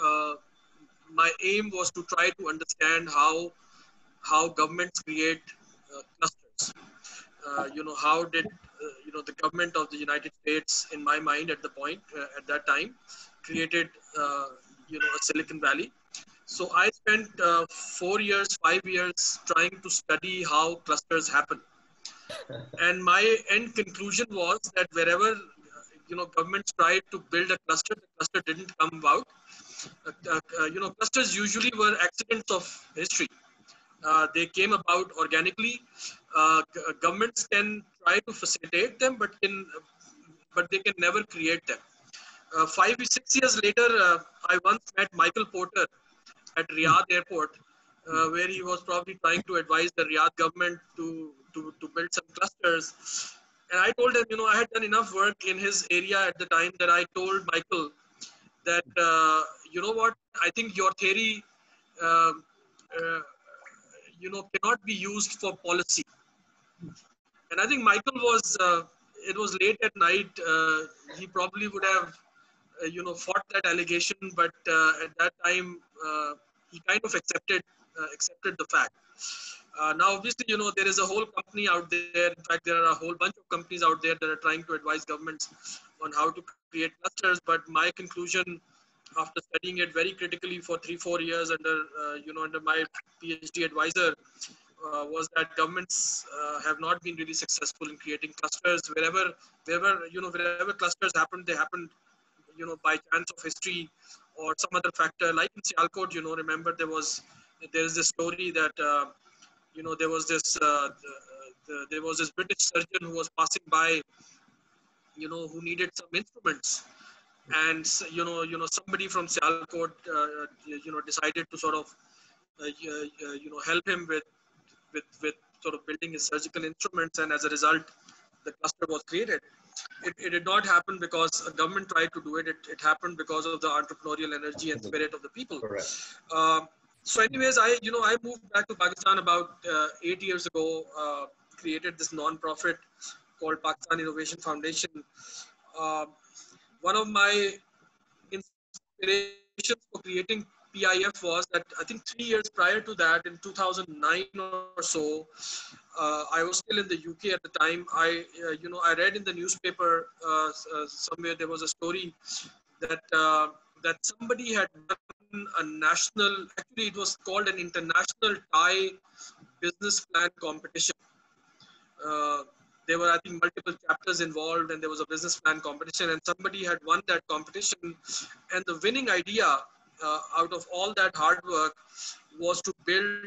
aim was to try to understand how governments create clusters. You know, how did you know, the government of the United States, in my mind at the point at that time, created you know, a Silicon Valley. So I spent 4 years, 5 years trying to study how clusters happen. And my end conclusion was that wherever you know, governments tried to build a cluster, the cluster didn't come about. You know, clusters usually were accidents of history. They came about organically. Governments can try to facilitate them, but they can never create them. 5 or 6 years later, I once met Michael Porter at Riyadh Airport, where he was probably trying to advise the Riyadh government to build some clusters. And I told him, you know, I had done enough work in his area at the time that I told Michael that, you know what, I think your theory, you know, cannot be used for policy. And I think Michael was, it was late at night. He probably would have, you know, fought that allegation, but at that time, he kind of accepted the fact. Now, obviously, you know, there is a whole company out there. In fact, there are a whole bunch of companies out there that are trying to advise governments on how to create clusters. But my conclusion, after studying it very critically for 3-4 years under, you know, under my PhD advisor, was that governments have not been really successful in creating clusters. Wherever clusters happened, they happened, you know, by chance of history or some other factor. Like in Sialkot, you know, remember there is this story that, you know, there was this British surgeon who was passing by, you know, who needed some instruments. And, you know, somebody from Sialkot, you know, decided to sort of, you know, help him with sort of building his surgical instruments. And as a result, the cluster was created. It did not happen because a government tried to do it. It happened because of the entrepreneurial energy and spirit of the people. Correct. So anyways, I moved back to Pakistan about 8 years ago, created this non-profit called Pakistan Innovation Foundation. One of my inspirations for creating PIF was that I think 3 years prior to that, in 2009 or so, I was still in the UK at the time. I read in the newspaper somewhere there was a story that somebody had done a national, actually it was called an international Thai business plan competition. There were, I think, multiple chapters involved, and there was a business plan competition, and somebody had won that competition. And the winning idea out of all that hard work was to build,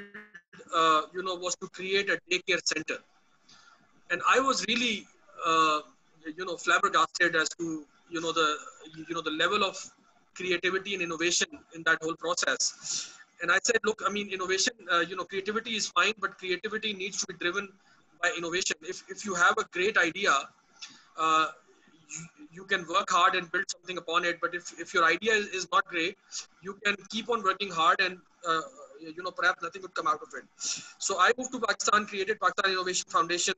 was to create a daycare center. And I was really, flabbergasted as to, the level of creativity and innovation in that whole process. And I said, look, I mean, innovation, creativity is fine, but creativity needs to be driven by innovation. If you have a great idea, you can work hard and build something upon it. But if your idea is not great, you can keep on working hard and perhaps nothing would come out of it. So I moved to Pakistan, created Pakistan Innovation Foundation,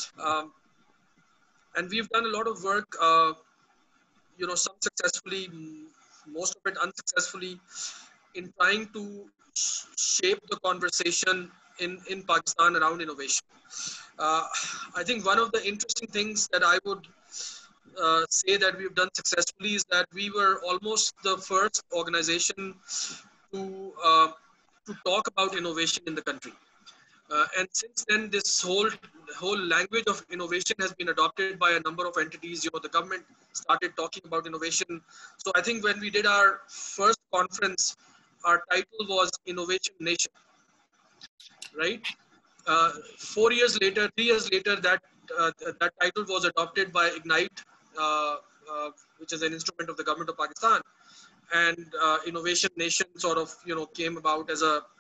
and we've done a lot of work. Some successfully, most of it unsuccessfully, in trying to shape the conversation in Pakistan around innovation. I think one of the interesting things that I would say that we've done successfully is that we were almost the first organization to talk about innovation in the country. And since then, this whole language of innovation has been adopted by a number of entities. The government started talking about innovation. So I think when we did our first conference, our title was Innovation Nation, right? 3 years later, that title was adopted by Ignite, which is an instrument of the government of Pakistan, and Innovation Nation sort of came about as a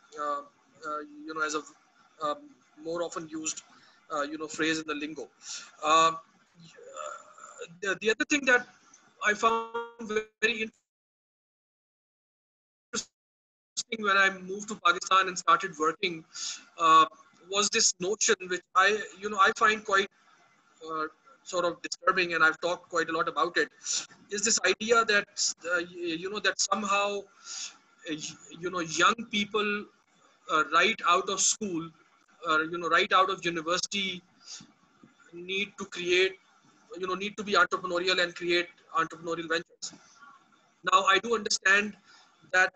more often used phrase in the lingo. The other thing that I found very interesting when I moved to Pakistan and started working was this notion, which I find quite sort of disturbing, and I've talked quite a lot about it, is this idea that that somehow young people right out of school, right out of university, need to create, need to be entrepreneurial and create entrepreneurial ventures. Now, I do understand that,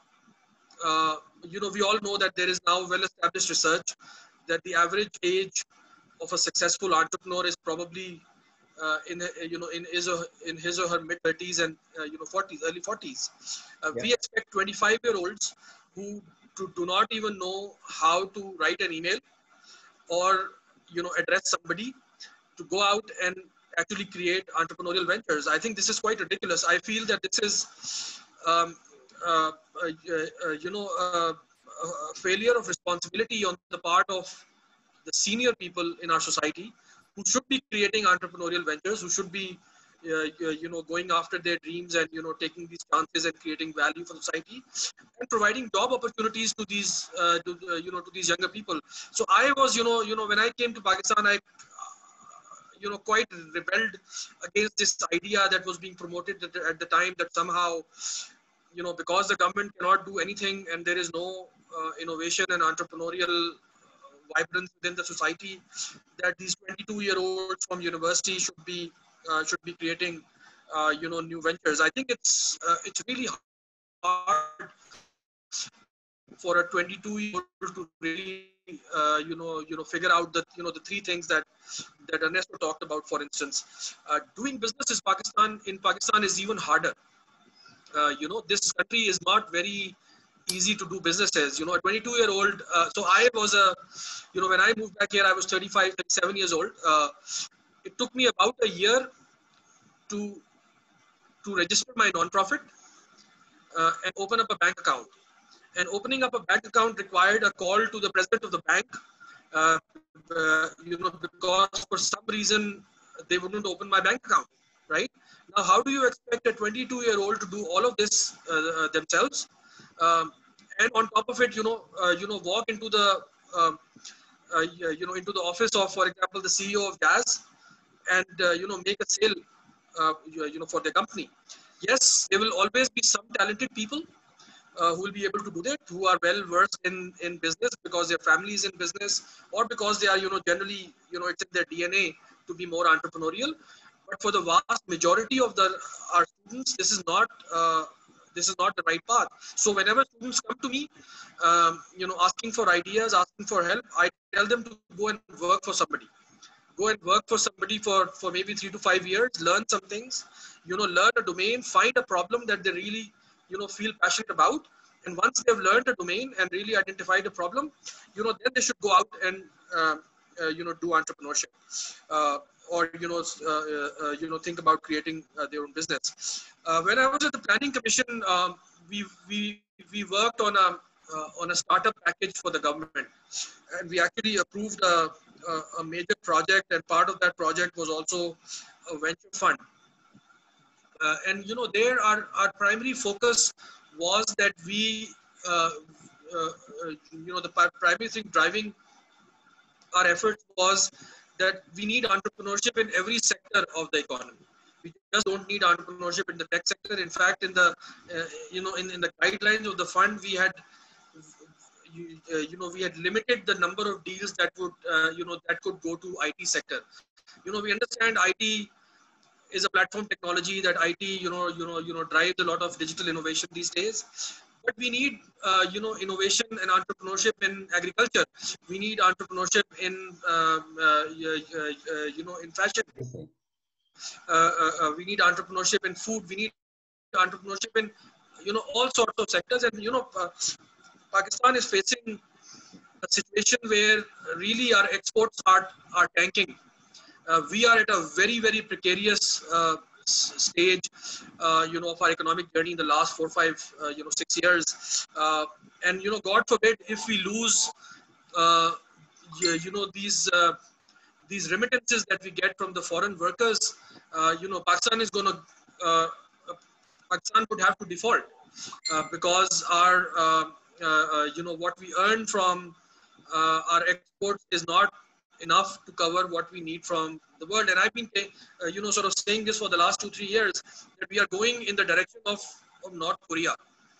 we all know that there is now well-established research that the average age of a successful entrepreneur is probably in his or her mid-30s and 40s, early 40s. We expect 25-year-olds who do not even know how to write an email or address somebody to go out and actually create entrepreneurial ventures. I think this is quite ridiculous. I feel that this is a failure of responsibility on the part of the senior people in our society, who should be creating entrepreneurial ventures, who should be going after their dreams and taking these chances and creating value for society and providing job opportunities to these to these younger people. So I was when I came to Pakistan, I quite rebelled against this idea that was being promoted at the time, that somehow because the government cannot do anything and there is no innovation and entrepreneurial vibrance within the society, that these 22-year-olds from university should be creating new ventures. I think it's really hard for a 22-year-old to really figure out the the three things that Ernesto talked about. For instance, doing business in Pakistan is even harder. This country is not very easy to do businesses. A 22-year-old. So I was when I moved back here, I was 35, 37 years old. It took me about a year to register my non-profit and open up a bank account. And opening up a bank account required a call to the president of the bank, because for some reason they wouldn't open my bank account. Right now, how do you expect a 22-year-old to do all of this themselves? And on top of it, walk into the into the office of, for example, the CEO of Jazz, and make a sale, for the company. Yes, there will always be some talented people who will be able to do that, who are well versed in business because their family is in business, or because they are generally it's in their DNA to be more entrepreneurial. But for the vast majority of our students, this is not the right path. So whenever students come to me, asking for ideas, asking for help, I tell them to go and work for somebody. Go and work for somebody for maybe 3 to 5 years, learn some things, learn a domain, find a problem that they really, feel passionate about. And once they've learned a domain and really identified a problem, then they should go out and, do entrepreneurship. Or think about creating their own business. When I was at the Planning Commission, we worked on a startup package for the government, and we actually approved a major project, and part of that project was also a venture fund. And you know, there our primary focus was that we, you know, the primary thing driving our efforts was that we need entrepreneurship in every sector of the economy. We just don't need entrepreneurship in the tech sector. In fact, in the you know, in the guidelines of the fund, we had you know, we had limited the number of deals that would you know, that could go to IT sector. You know, we understand IT is a platform technology, that IT drives a lot of digital innovation these days. But we need you know, innovation and entrepreneurship in agriculture. We need entrepreneurship in you know, in fashion. We need entrepreneurship in food. We need entrepreneurship in, you know, all sorts of sectors. And you know, Pakistan is facing a situation where really our exports are tanking. We are at a very, very precarious stage, you know, of our economic journey in the last 4, 5, you know, 6 years. And you know, God forbid if we lose, you know, these remittances that we get from the foreign workers. You know, Pakistan is going to Pakistan would have to default because our you know, what we earn from our exports is not enough to cover what we need from the world. And I've been you know, sort of saying this for the last 2, 3 years, that we are going in the direction of North Korea.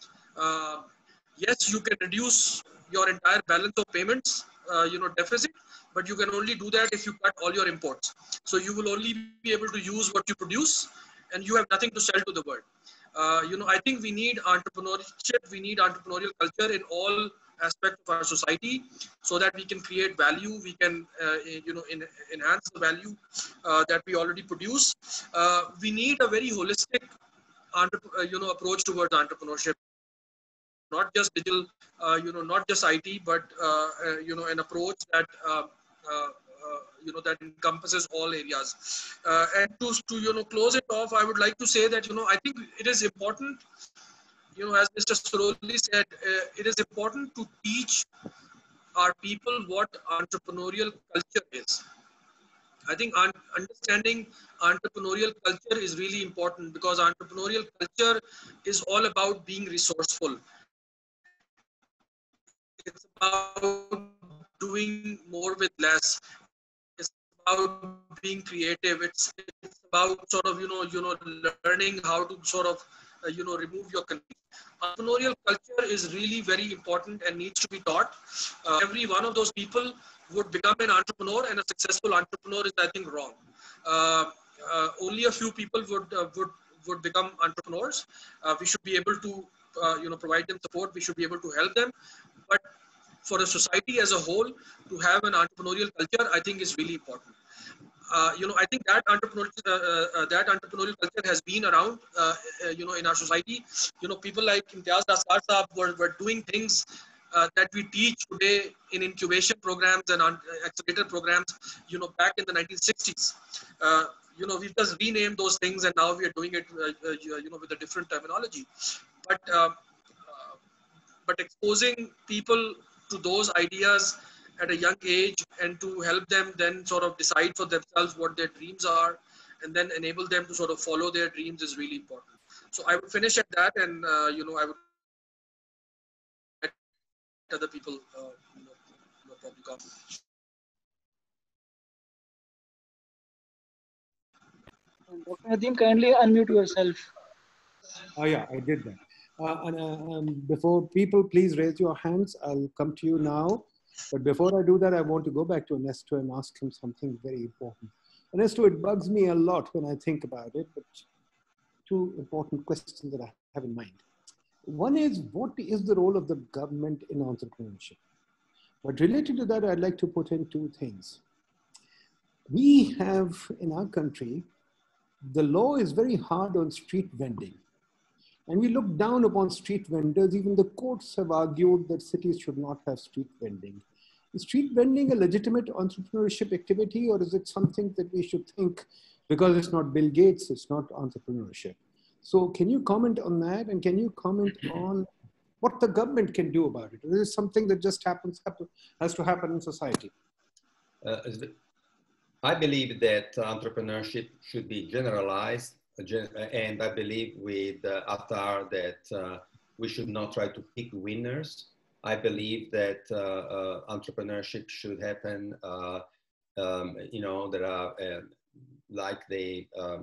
Yes, you can reduce your entire balance of payments, you know, deficit, but you can only do that if you cut all your imports. So you will only be able to use what you produce, and you have nothing to sell to the world. You know, I think we need entrepreneurship, we need entrepreneurial culture in all aspects of our society, so that we can create value, we can you know, enhance the value that we already produce. We need a very holistic you know, approach towards entrepreneurship, not just digital, you know, not just IT, but you know, an approach that you know, that encompasses all areas. And to you know, close it off, I would like to say that, you know, I think it is important, you know, as Mr. Saroli said, it is important to teach our people what entrepreneurial culture is. I think understanding entrepreneurial culture is really important, because entrepreneurial culture is all about being resourceful. It's about doing more with less. It's about being creative. It's about sort of, you know, learning how to sort of, you know, remove your confusion. Entrepreneurial culture is really very important and needs to be taught. Every one of those people would become an entrepreneur, and a successful entrepreneur is, I think, wrong. Only a few people would become entrepreneurs. We should be able to, you know, provide them support. We should be able to help them. But for a society as a whole to have an entrepreneurial culture, I think is really important. You know, I think that entrepreneurial culture has been around, you know, in our society. You know, people like Imtiaz Dasgir Sahab were doing things that we teach today in incubation programs and accelerator programs, you know, back in the 1960s. You know, we've just renamed those things, and now we are doing it, you know, with a different terminology. But exposing people to those ideas at a young age, and to help them then sort of decide for themselves what their dreams are, and then enable them to sort of follow their dreams, is really important. So I would finish at that, and you know, I would let other people you know, probably comment. Dr. Nadeem, kindly unmute yourself. Oh yeah, I did that. Before people, please raise your hands. I'll come to you now. But before I do that, I want to go back to Ernesto and ask him something very important. Ernesto, it bugs me a lot when I think about it, but two important questions that I have in mind. One is, what is the role of the government in entrepreneurship? But related to that, I'd like to put in two things. We have, in our country, the law is very hard on street vending. And we look down upon street vendors. Even the courts have argued that cities should not have street vending. Is street vending a legitimate entrepreneurship activity, or is it something that we should think, because it's not Bill Gates, it's not entrepreneurship? So can you comment on that? And can you comment on what the government can do about it? Or is it something that just has to happen in society? I believe that entrepreneurship should be generalized and I believe with Athar that we should not try to pick winners. I believe that entrepreneurship should happen. You know, there are like the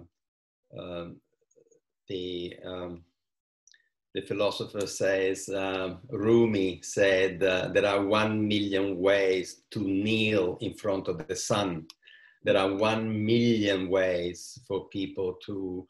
philosopher says, Rumi said, there are 1 million ways to kneel in front of the sun. There are 1 million ways for people to,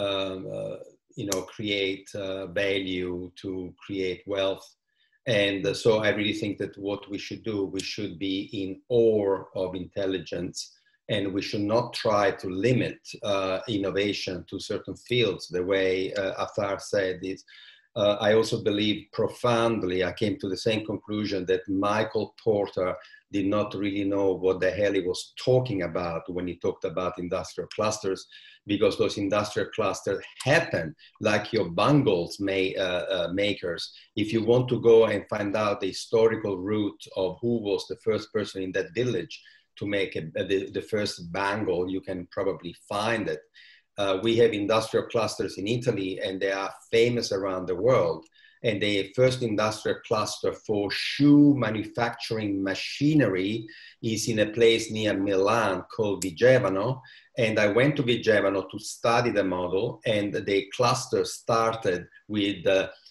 you know, create value, to create wealth. And so I really think that what we should do, we should be in awe of intelligence, and we should not try to limit innovation to certain fields, the way Athar said it. I also believe profoundly, I came to the same conclusion that Michael Porter did not really know what the hell he was talking about when he talked about industrial clusters, because those industrial clusters happen like your bungles makers. If you want to go and find out the historical root of who was the first person in that village to make the first bangle, you can probably find it. We have industrial clusters in Italy, and they are famous around the world. And the first industrial cluster for shoe manufacturing machinery is in a place near Milan called Vigevano. And I went to Vigevano to study the model, and the cluster started with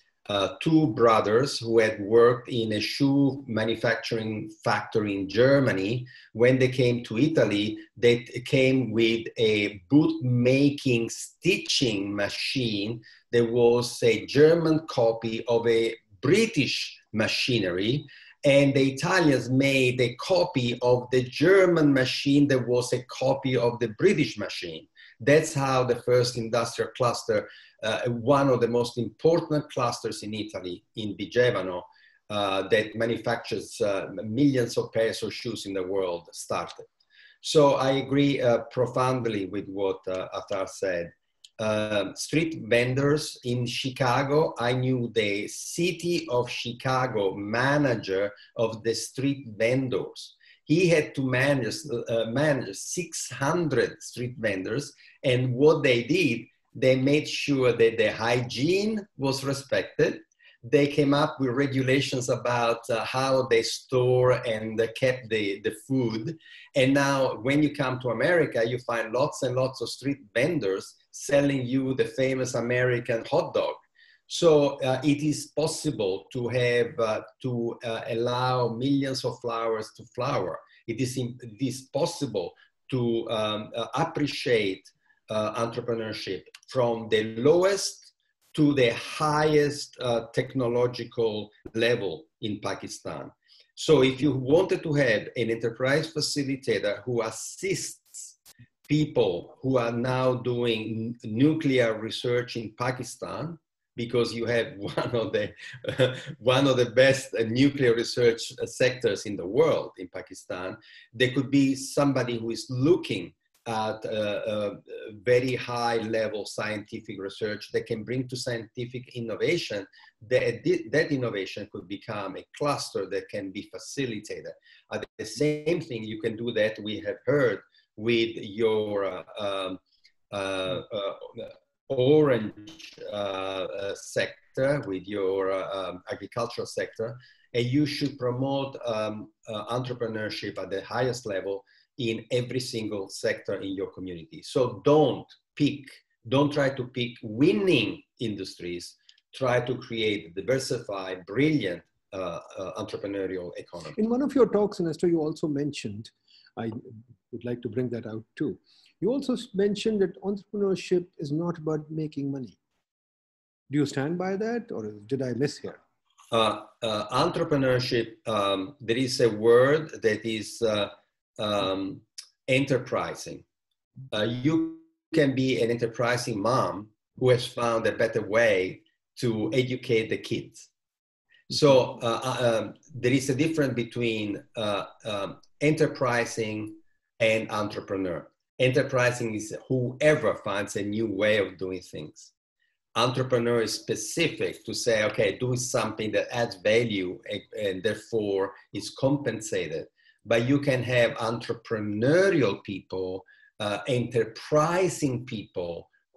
2 brothers who had worked in a shoe manufacturing factory in Germany. When they came to Italy, they came with a boot-making stitching machine that was a German copy of a British machinery. And the Italians made a copy of the German machine that was a copy of the British machine. That's how the first industrial cluster, one of the most important clusters in Italy, in Vigevano, that manufactures millions of pairs of shoes in the world, started. So I agree profoundly with what Athar said. Street vendors in Chicago, I knew the city of Chicago manager of the street vendors. He had to manage 600 street vendors, and what they did, they made sure that the hygiene was respected. They came up with regulations about how they store and kept the food. And now when you come to America, you find lots and lots of street vendors selling you the famous American hot dog. So it is possible to have, allow millions of flowers to flower. It is possible to appreciate entrepreneurship from the lowest to the highest technological level in Pakistan. So if you wanted to have an enterprise facilitator who assists people who are now doing nuclear research in Pakistan, because you have one of the best nuclear research sectors in the world in Pakistan, there could be somebody who is looking at very high level scientific research that can bring to scientific innovation, that innovation could become a cluster that can be facilitated. The same thing, you can do that, we have heard, with your orange sector, with your agricultural sector, and you should promote entrepreneurship at the highest level in every single sector in your community. So don't try to pick winning industries, try to create diversified, brilliant entrepreneurial economy. In one of your talks, Ernesto, you also mentioned, I would like to bring that out too. You also mentioned that entrepreneurship is not about making money. Do you stand by that, or did I miss here? Entrepreneurship, there is a word that is enterprising. You can be an enterprising mom who has found a better way to educate the kids. So there is a difference between enterprising and entrepreneur. Enterprising is whoever finds a new way of doing things. Entrepreneur is specific to say, okay, do something that adds value and therefore is compensated. But you can have entrepreneurial people, enterprising people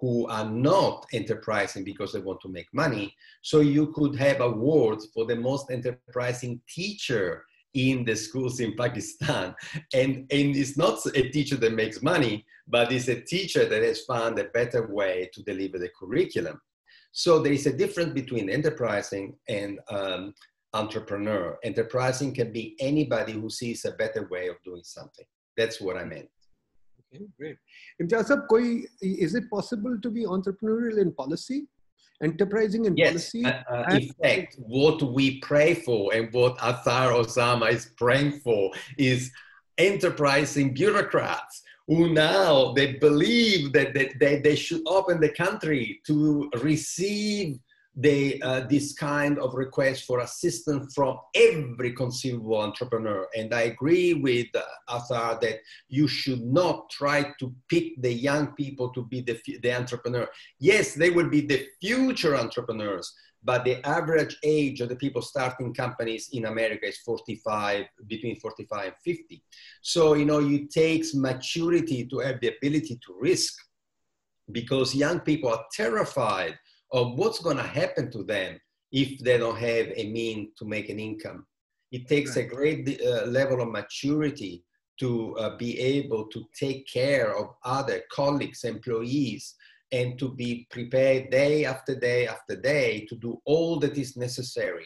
who are not enterprising because they want to make money. So you could have awards for the most enterprising teacher in the schools in Pakistan. And it's not a teacher that makes money, but it's a teacher that has found a better way to deliver the curriculum. So there is a difference between enterprising and entrepreneur. Enterprising can be anybody who sees a better way of doing something. That's what I meant. Okay, great. Imtiaz Sahab, is it possible to be entrepreneurial in policy, enterprising in policy? In fact, what we pray for and what Azhar Osama is praying for is enterprising bureaucrats who now they believe that they should open the country to receive this kind of request for assistance from every conceivable entrepreneur. And I agree with Azhar that you should not try to pick the young people to be the entrepreneur. Yes, they will be the future entrepreneurs, but the average age of the people starting companies in America is 45, between 45 and 50. So, you know, it takes maturity to have the ability to risk, because young people are terrified of what's going to happen to them if they don't have a means to make an income. It takes a great level of maturity to be able to take care of other colleagues, employees, and to be prepared day after day after day to do all that is necessary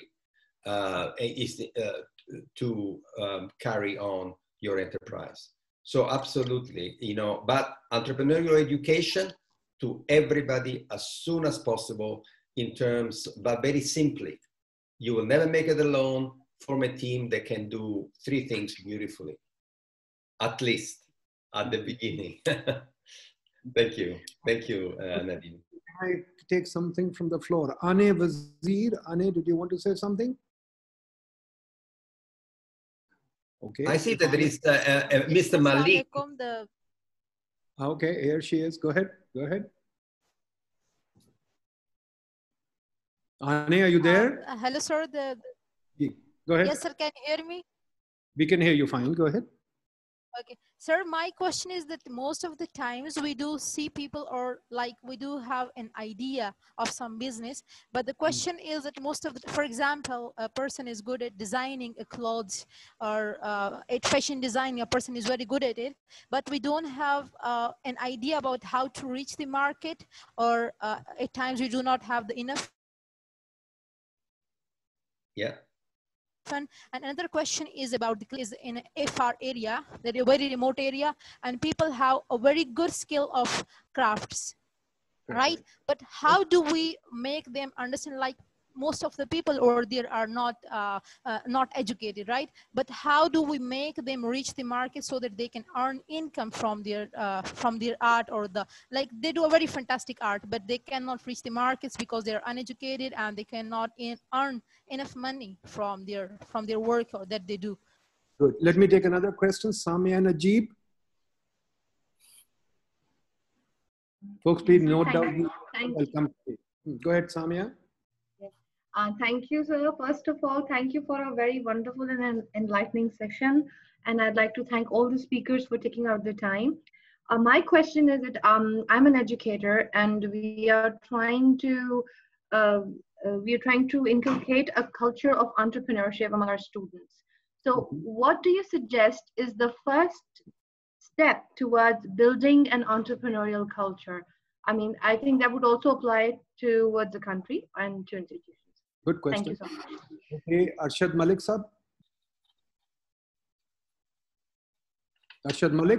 to carry on your enterprise. So absolutely, you know, but entrepreneurial education to everybody as soon as possible in terms, but very simply, you will never make it alone. Form a team that can do 3 things beautifully, at least at the beginning. Thank you. Thank you, Nadine. I take something from the floor. Ane Wazir, Ane, did you want to say something? Okay. I see that there is Mr. Malik. Okay, here she is. Go ahead. Go ahead. Ane, are you there? Hello, sir. Go ahead. Yes, sir. Can you hear me? We can hear you fine. Go ahead. Okay. Sir, my question is that most of the times we do see people, or like we do have an idea of some business, but the question is that most of the, for example, a person is good at designing a clothes or at fashion design, a person is very good at it, but we don't have an idea about how to reach the market, or at times we do not have the enough. Yeah. And another question is about is in a FR area, that a very remote area, and people have a very good skill of crafts, right? But how do we make them understand, like most of the people over there are not not educated, right? But how do we make them reach the market so that they can earn income from their art, or the, like they do a very fantastic art, but they cannot reach the markets because they are uneducated and they cannot earn enough money from their work or that they do. Good. Let me take another question. Samia Najib. Folks, please note down. Welcome. Go ahead, Samia. Yes. Thank you, sir. First of all, thank you for a very wonderful and enlightening session. And I'd like to thank all the speakers for taking out the time. My question is that I'm an educator, and we are trying to inculcate a culture of entrepreneurship among our students. So what do you suggest is the first step towards building an entrepreneurial culture? I mean, I think that would also apply towards the country and to institutions. Good question. Thank you so much. Okay, Arshad Malik sir. Arshad Malik.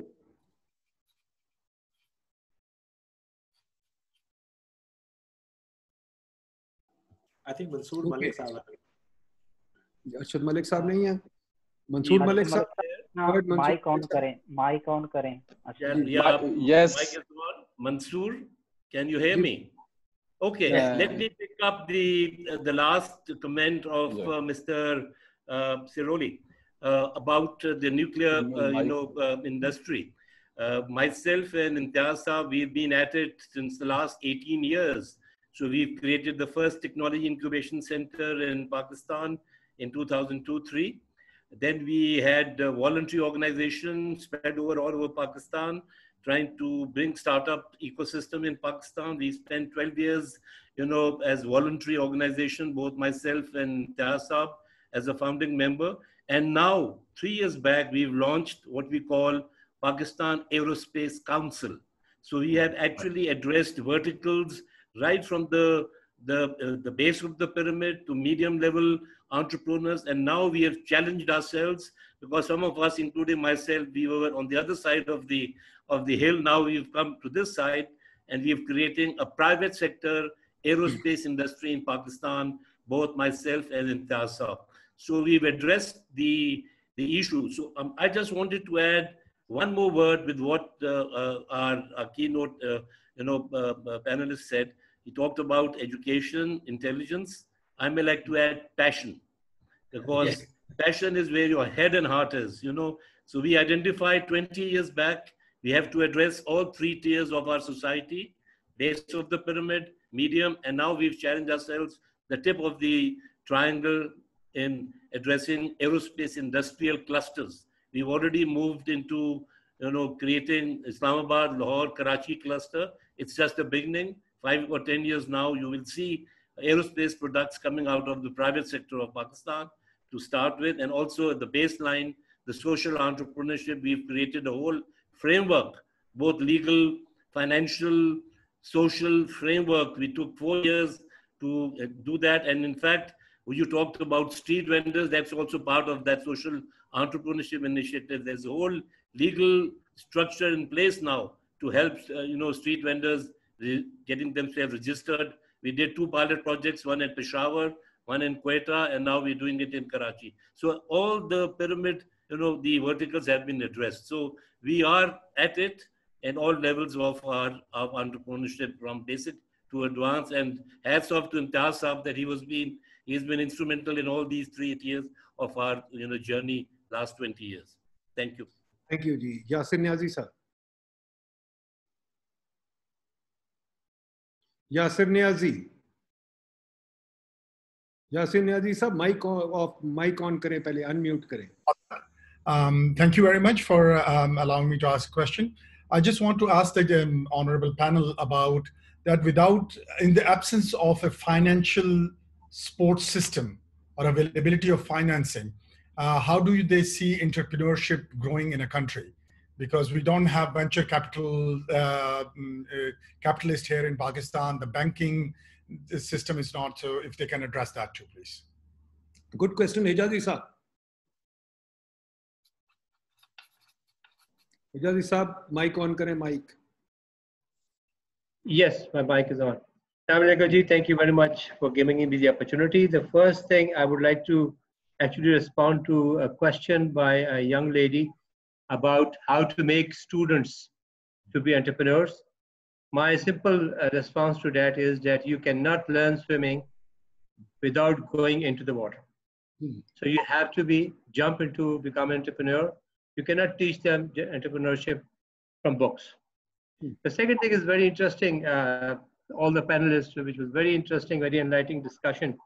I think Mansoor Malik sahab. Arshad Malik sahab nahi hai. Mansoor Malik sahab. Mic on करें. Mic on करें. Yes. Mic is on. Mansoor, can you hear me? Okay. Let me pick up the last comment of Mr. Siroli about the nuclear industry. Myself and Imtiaz Sahab, we've been at it since the last 18 years. So we've created the first technology incubation center in Pakistan in 2002-03. Then we had voluntary organizations spread over all over Pakistan trying to bring startup ecosystem in Pakistan. We spent 12 years, as voluntary organization, both myself and Imtiaz Saab as a founding member. And now, 3 years back, we've launched what we call Pakistan Aerospace Council. So we have actually addressed verticals right from the base of the pyramid to medium level entrepreneurs. And now we have challenged ourselves, because some of us, including myself, we were on the other side of the hill. Now we've come to this side, and we've creating a private sector aerospace industry in Pakistan, both myself and Imtiaz Saab. So we've addressed the issue. So I just wanted to add one more word with what our keynote panelist said. He talked about education, intelligence. I may like to add passion, because passion is where your head and heart is, So we identified 20 years back, we have to address all 3 tiers of our society, base of the pyramid, medium, and now we've challenged ourselves, the tip of the triangle, in addressing aerospace industrial clusters. We've already moved into, creating Islamabad, Lahore, Karachi cluster. It's just a beginning. 5 or 10 years now, you will see aerospace products coming out of the private sector of Pakistan to start with. And also at the baseline, the social entrepreneurship, we've created a whole framework, both legal, financial, social framework. We took 4 years to do that. And in fact, when you talked about street vendors, that's also part of that social entrepreneurship initiative. There's a whole legal structure in place now to help, street vendors getting themselves registered. We did 2 pilot projects, one at Peshawar, one in Quetta, and now we're doing it in Karachi. So all the pyramid, the verticals have been addressed. So we are at it at all levels of our entrepreneurship, from basic to advanced. And hats off to Imtiaz Saab that he's been instrumental in all these 3 years of our journey, last 20 years. Thank you. Thank you, Ji. Yasir Niazi sir. Yasir Niazi. Yasir Niazi sir, mic on kare pehle, unmute kare. Thank you very much for allowing me to ask a question. I just want to ask the honorable panel about that. In the absence of a financial support system or availability of financing, how do they see entrepreneurship growing in a country? Because we don't have venture capital capitalists here in Pakistan. The banking system is not. So if they can address that too, please. Good question, Hijazi sir. Hijazi sir, mic on kare, mic. Yes, my mic is on. Assalamualaikum, thank you very much for giving me the opportunity. The first thing I would like to actually respond to a question by a young lady about how to make students to be entrepreneurs. My simple response to that is that you cannot learn swimming without going into the water. So you have to jump into become an entrepreneur. You cannot teach them entrepreneurship from books. The second thing is very interesting. All the panelists, which was very interesting, very enlightening discussion.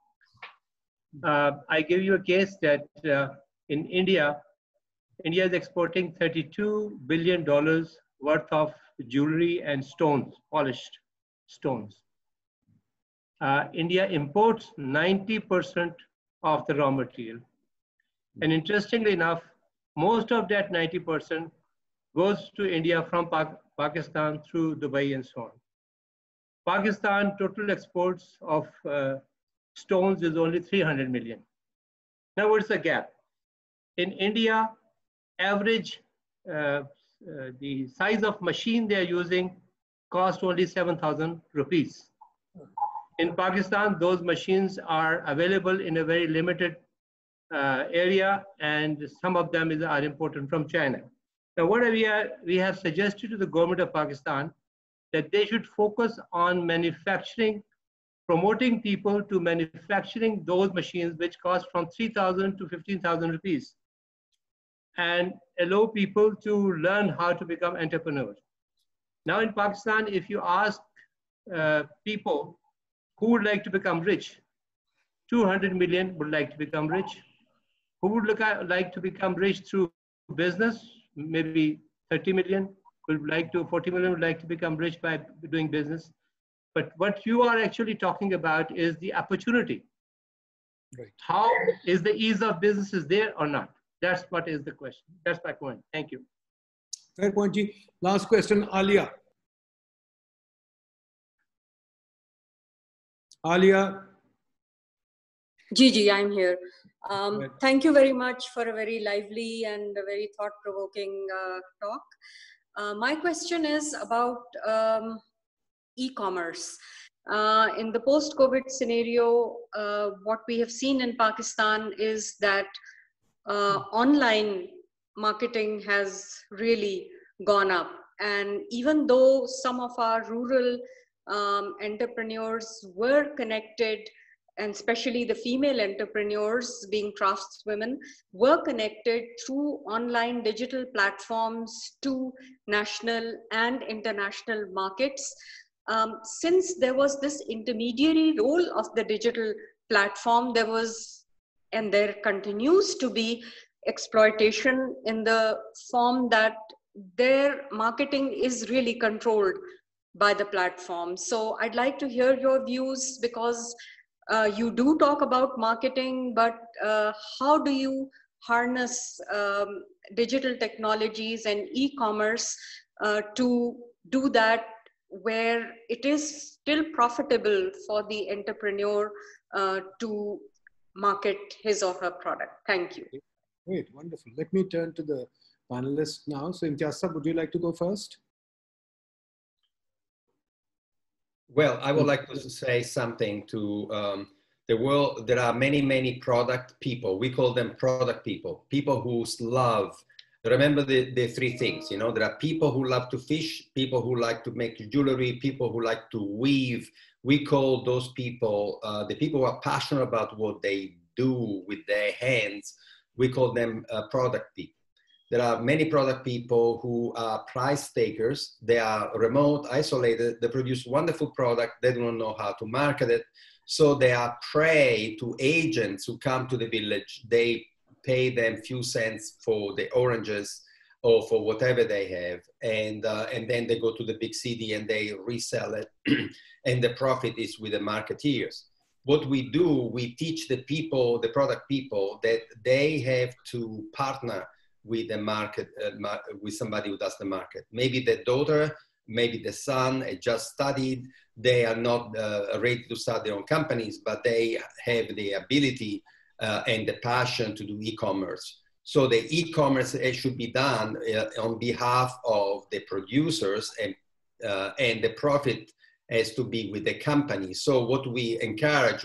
I give you a case that in India is exporting $32 billion worth of jewelry and stones, polished stones. India imports 90% of the raw material. And interestingly enough, most of that 90% goes to India from Pakistan through Dubai and so on. Pakistan total exports of stones is only 300 million. Now what's the gap? In India, average, the size of machine they are using cost only 7,000 rupees. In Pakistan, those machines are available in a very limited area, and some of them are imported from China. Now, what we have suggested to the government of Pakistan that they should focus on manufacturing, promoting people to manufacturing those machines which cost from 3,000 to 15,000 rupees, and allow people to learn how to become entrepreneurs. Now in Pakistan, if you ask people who would like to become rich, 200 million would like to become rich. Who would like to become rich through business? Maybe 30 million would like to, 40 million would like to become rich by doing business. But what you are actually talking about is the opportunity. Right. How is the ease of business is there or not? That's what is the question. That's my point. Thank you. Fair point, Ji. Last question, Alia. Alia. Gigi, I'm here. Thank you very much for a very lively and a very thought-provoking talk. My question is about e-commerce. In the post-COVID scenario, what we have seen in Pakistan is that online marketing has really gone up. And even though some of our rural entrepreneurs were connected, and especially the female entrepreneurs being craftswomen, were connected through online digital platforms to national and international markets. Since there was this intermediary role of the digital platform, there was, and there continues to be, exploitation in the form that their marketing is really controlled by the platform. So I'd like to hear your views, because you do talk about marketing, but how do you harness digital technologies and e-commerce to do that where it is still profitable for the entrepreneur to market his or her product? Thank you. Great, wonderful. Let me turn to the panelists now. So Imtiaz Sahab, would you like to go first? Well, I would like to say something to the world. There are many, many product people. We call them product people, people who love. Remember the three things, you know, there are people who love to fish, people who like to make jewelry, people who like to weave. We call those people, the people who are passionate about what they do with their hands, we call them product people. There are many product people who are price takers. They are remote, isolated. They produce wonderful product. They don't know how to market it. So they are prey to agents who come to the village. They pay them few cents for the oranges or for whatever they have. And then they go to the big city and they resell it. And the profit is with the marketeers. What we do, we teach the people, the product people, that they have to partner with the market, with somebody who does the market. Maybe the daughter, maybe the son had just studied. They are not ready to start their own companies, but they have the ability and the passion to do e-commerce. So the e-commerce should be done on behalf of the producers, and the profit has to be with the company. So what we encourage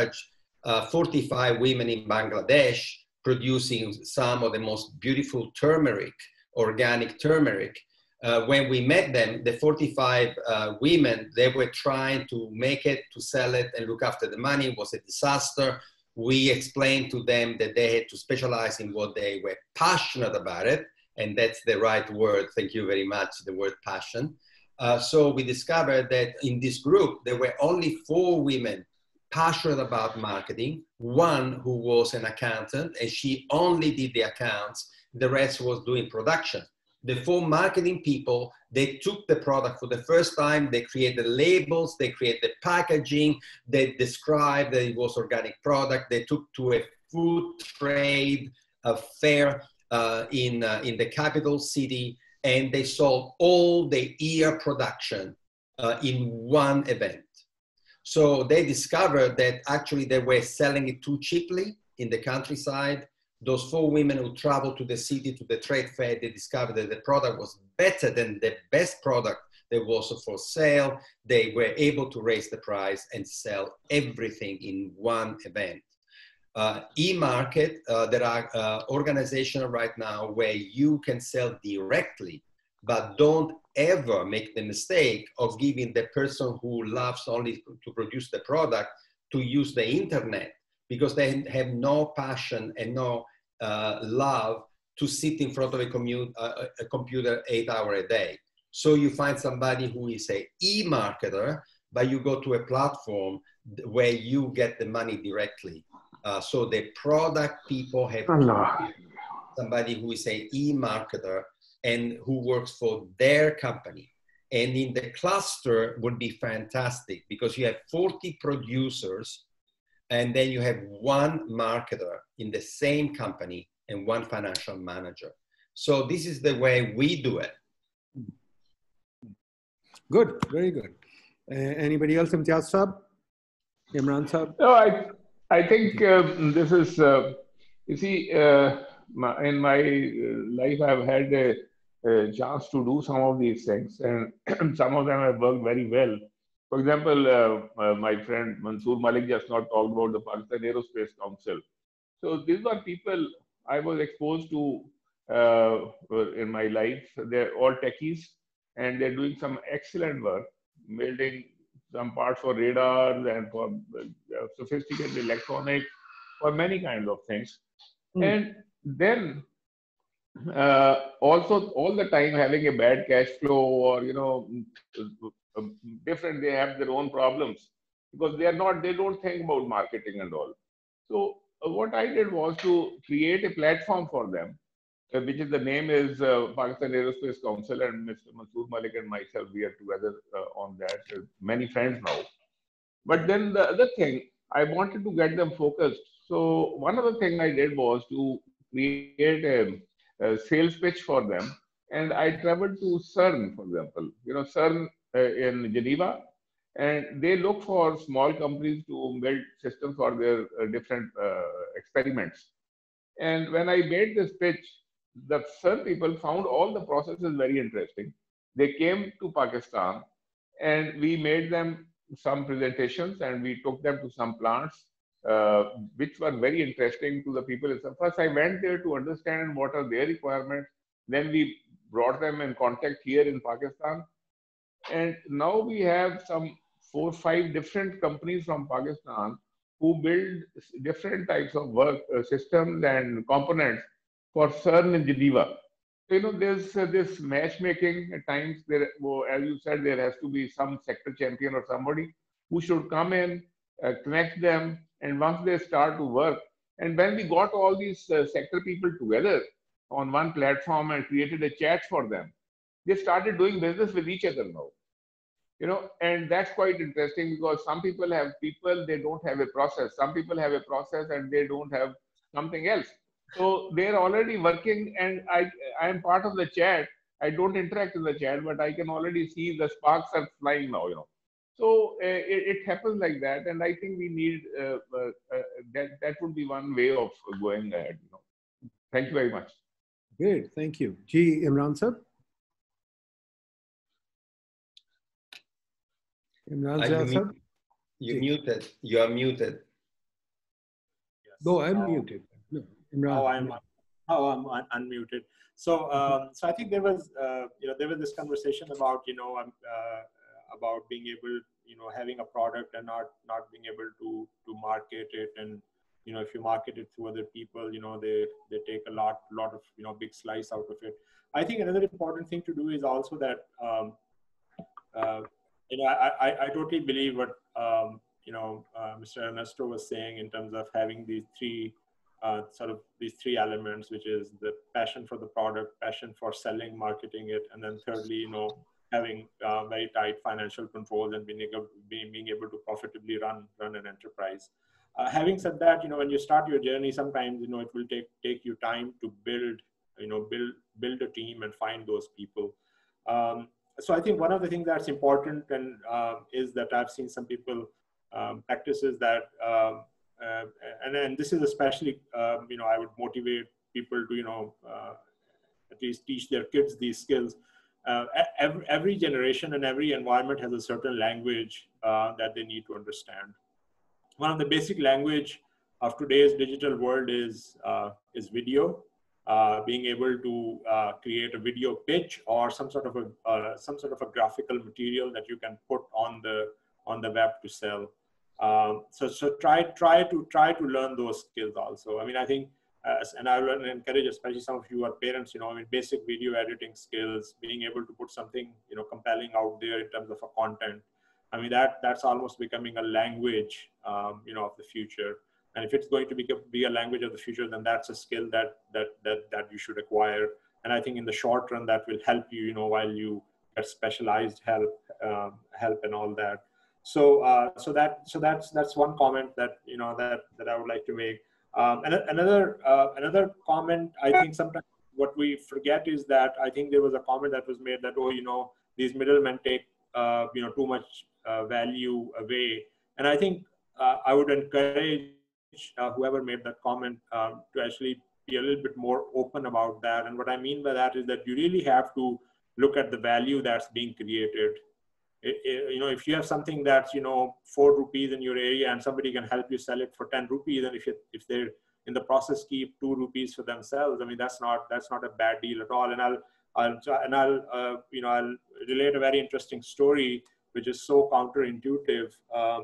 45 women in Bangladesh producing some of the most beautiful turmeric, organic turmeric. When we met them, the 45 women, they were trying to make it, to sell it and look after the money. It was a disaster. We explained to them that they had to specialize in what they were passionate about it. And that's the right word. Thank you very much, the word passion. So we discovered that in this group, there were only 4 women passionate about marketing, one who was an accountant, and she only did the accounts. The rest was doing production. The 4 marketing people, they took the product for the first time. They created labels, they created the packaging, they described that it was organic product. They took to a food trade fair in the capital city, and they sold all the year production in one event. So they discovered that actually they were selling it too cheaply in the countryside. Those 4 women who traveled to the city, to the trade fair, they discovered that the product was better than the best product that was for sale. They were able to raise the price and sell everything in one event. E-market, there are organizations right now where you can sell directly, but don't ever make the mistake of giving the person who loves only to produce the product to use the internet, because they have no passion and no love to sit in front of a computer 8 hours a day. So you find somebody who is an e-marketer, but you go to a platform where you get the money directly. So the product people have somebody who is an e-marketer and who works for their company. And in the cluster would be fantastic because you have 40 producers and then you have one marketer in the same company and one financial manager. So this is the way we do it. Good, very good. Anybody else, Imtiaz Saab? Imran Saab? No, I think this is, you see, in my life, I've had a chance to do some of these things, and some of them have worked very well. For example, my friend Mansoor Malik just now talked about the Pakistan Aerospace Council. So these are people I was exposed to in my life. They're all techies, and they're doing some excellent work, building some parts for radars and for sophisticated electronics, for many kinds of things. And then also all the time having a bad cash flow, or different, they have their own problems because they don't think about marketing and all. So what I did was to create a platform for them, which is the name is Pakistan Aerospace Council, and Mr. Mansoor Malik and myself, we are together on that. Many friends now. But then the other thing, I wanted to get them focused. So one other thing I did was to create a sales pitch for them. And I traveled to CERN, for example, CERN in Geneva, and they look for small companies to build systems for their different experiments. And when I made this pitch, the CERN people found all the processes very interesting. They came to Pakistan, and we made them some presentations, and we took them to some plants, which were very interesting to the people. So first, I went there to understand what are their requirements. Then we brought them in contact here in Pakistan. And now we have some 4 or 5 different companies from Pakistan who build different types of work systems and components for CERN in Geneva. So, there's this matchmaking at times. There, as you said, there has to be some sector champion or somebody who should come in, connect them, and once they start to work. And when we got all these sector people together on one platform and created a chat for them, they started doing business with each other now. And that's quite interesting because some people have people, they don't have a process. Some people have a process and they don't have something else. So they're already working, and I am part of the chat. I don't interact in the chat, but I can already see the sparks are flying now, So it happens like that, and I think we need that would be one way of going ahead. Thank you very much. Great, thank you. Ji, Imran sir. Imran sir. You're muted. You are muted. Yes. No, I'm muted. No. I'm unmuted. So, so I think there was, there was this conversation about, about being able, having a product and not being able to market it, and if you market it to other people, they take a lot of big slice out of it. I think another important thing to do is also that, I totally believe what Mr. Ernesto was saying in terms of having these three elements, which is the passion for the product, passion for selling, marketing it, and then thirdly, having very tight financial controls and being able to profitably run an enterprise. Having said that, when you start your journey, sometimes it will take you time to build a team and find those people. So I think one of the things that's important and is that I've seen some people practices that. And this is especially, I would motivate people to, at least teach their kids these skills. Every generation and every environment has a certain language that they need to understand. One of the basic language of today's digital world is video. Being able to create a video pitch or some sort of a graphical material that you can put on the web to sell. So try to learn those skills also. I mean, I think, and I will encourage, especially some of you are parents, basic video editing skills, being able to put something, compelling out there in terms of a content. I mean, that's almost becoming a language, of the future. And if it's going to be a language of the future, then that's a skill that you should acquire And I think in the short run, that will help you, you know, while you get specialized help and all that. So that's one comment that, you know, that I would like to make. And another comment, I think sometimes what we forget is that I think there was a comment that was made that, oh, you know, these middlemen take, you know, too much value away. And I think I would encourage whoever made that comment to actually be a little bit more open about that. And what I mean by that is that you really have to look at the value that's being created. You know, if you have something that's, you know, 4 rupees in your area and somebody can help you sell it for 10 rupees, and if they're in the process keep 2 rupees for themselves, I mean, that's not a bad deal at all. And I'll you know, I'll relate a very interesting story, which is so counterintuitive.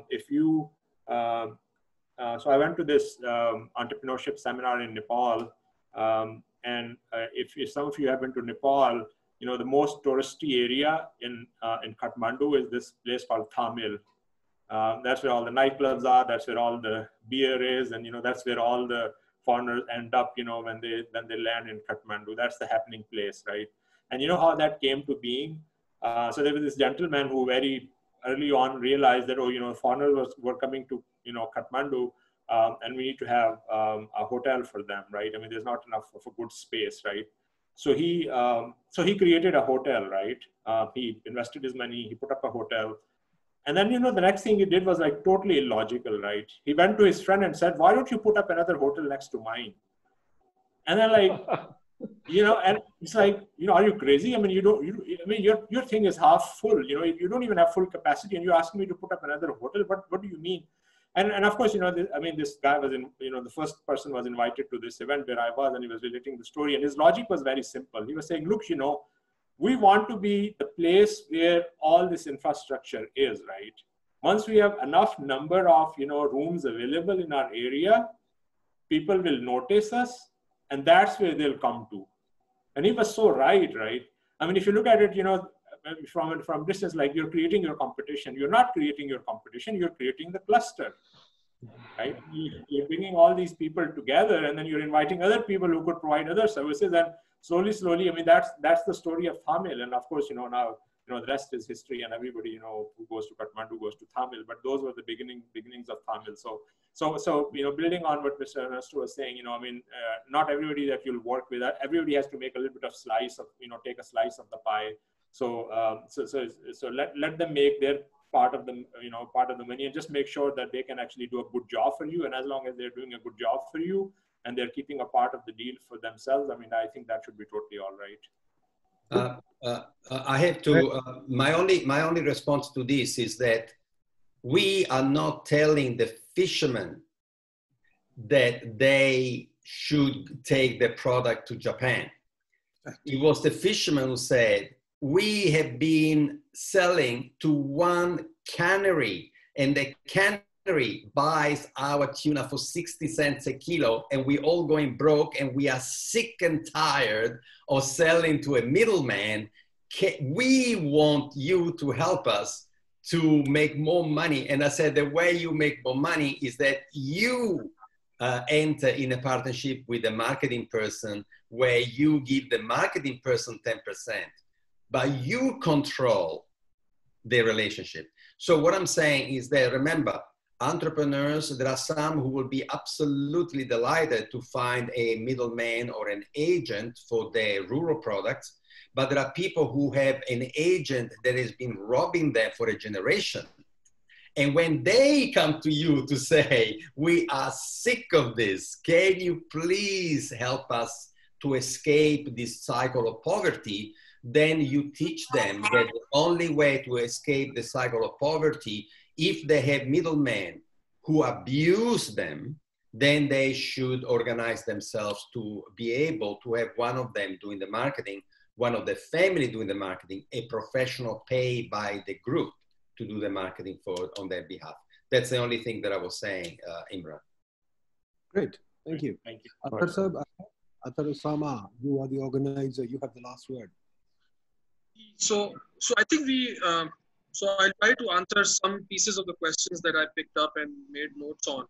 So I went to this entrepreneurship seminar in Nepal, and if some of you have been to Nepal, you know, the most touristy area in Kathmandu is this place called Thamel. That's where all the nightclubs are. That's where all the beer is, and you know, that's where all the foreigners end up. You know, when they land in Kathmandu, that's the happening place, right? And you know how that came to being. So there was this gentleman who very early on realized that, oh, you know, foreigners were coming to, you know, Kathmandu, and we need to have a hotel for them, right? I mean, there's not enough of a good space, right? So he created a hotel, right? He invested his money, he put up a hotel. And then, you know, the next thing he did was like totally illogical, right? He went to his friend and said, why don't you put up another hotel next to mine? And then like, you know, and it's like, you know, are you crazy? I mean, I mean, your thing is half full, you know, you don't even have full capacity and you're asking me to put up another hotel. What do you mean? And of course, you know, I mean, this guy was you know, the first person was invited to this event where I was, and he was relating the story. And his logic was very simple. He was saying, look, you know, we want to be the place where all this infrastructure is, right? Once we have enough number of, you know, rooms available in our area, people will notice us, and that's where they'll come to. And he was so right? I mean, if you look at it, you know, from distance, like you're creating your competition. You're not creating your competition, you're creating the cluster, right? You're bringing all these people together, and then you're inviting other people who could provide other services, and slowly, I mean, that's the story of Thamel. And of course, you know, now, you know, the rest is history, and everybody, you know, who goes to Kathmandu goes to Thamel, but those were the beginnings of Thamel. So, you know, building on what Mr. Ernesto was saying, you know, I mean, not everybody that you'll work with, everybody has to make a little bit of slice of, you know, take a slice of the pie. So let them make their part of the, you know, part of the money, and just make sure that they can actually do a good job for you. And as long as they're doing a good job for you and they're keeping a part of the deal for themselves, I mean, I think that should be totally all right. I have to, my only response to this is that we are not telling the fishermen that they should take the product to Japan. It was the fishermen who said, we have been selling to one cannery, and the cannery buys our tuna for 60 cents a kilo, and we're all going broke, and we are sick and tired of selling to a middleman. We want you to help us to make more money. And I said, the way you make more money is that you enter in a partnership with a marketing person where you give the marketing person 10%. But you control the relationship. So what I'm saying is that, remember, entrepreneurs, there are some who will be absolutely delighted to find a middleman or an agent for their rural products, but there are people who have an agent that has been robbing them for a generation. And when they come to you to say, we are sick of this, can you please help us to escape this cycle of poverty? Then you teach them that the only way to escape the cycle of poverty, if they have middlemen who abuse them, then they should organize themselves to be able to have one of them doing the marketing, one of the family doing the marketing, a professional paid by the group to do the marketing on their behalf. That's the only thing that I was saying, Imran. Great, thank you. Thank you. Athar Osama, you are the organizer, you have the last word. So I think so I'll try to answer some pieces of the questions that I picked up and made notes on.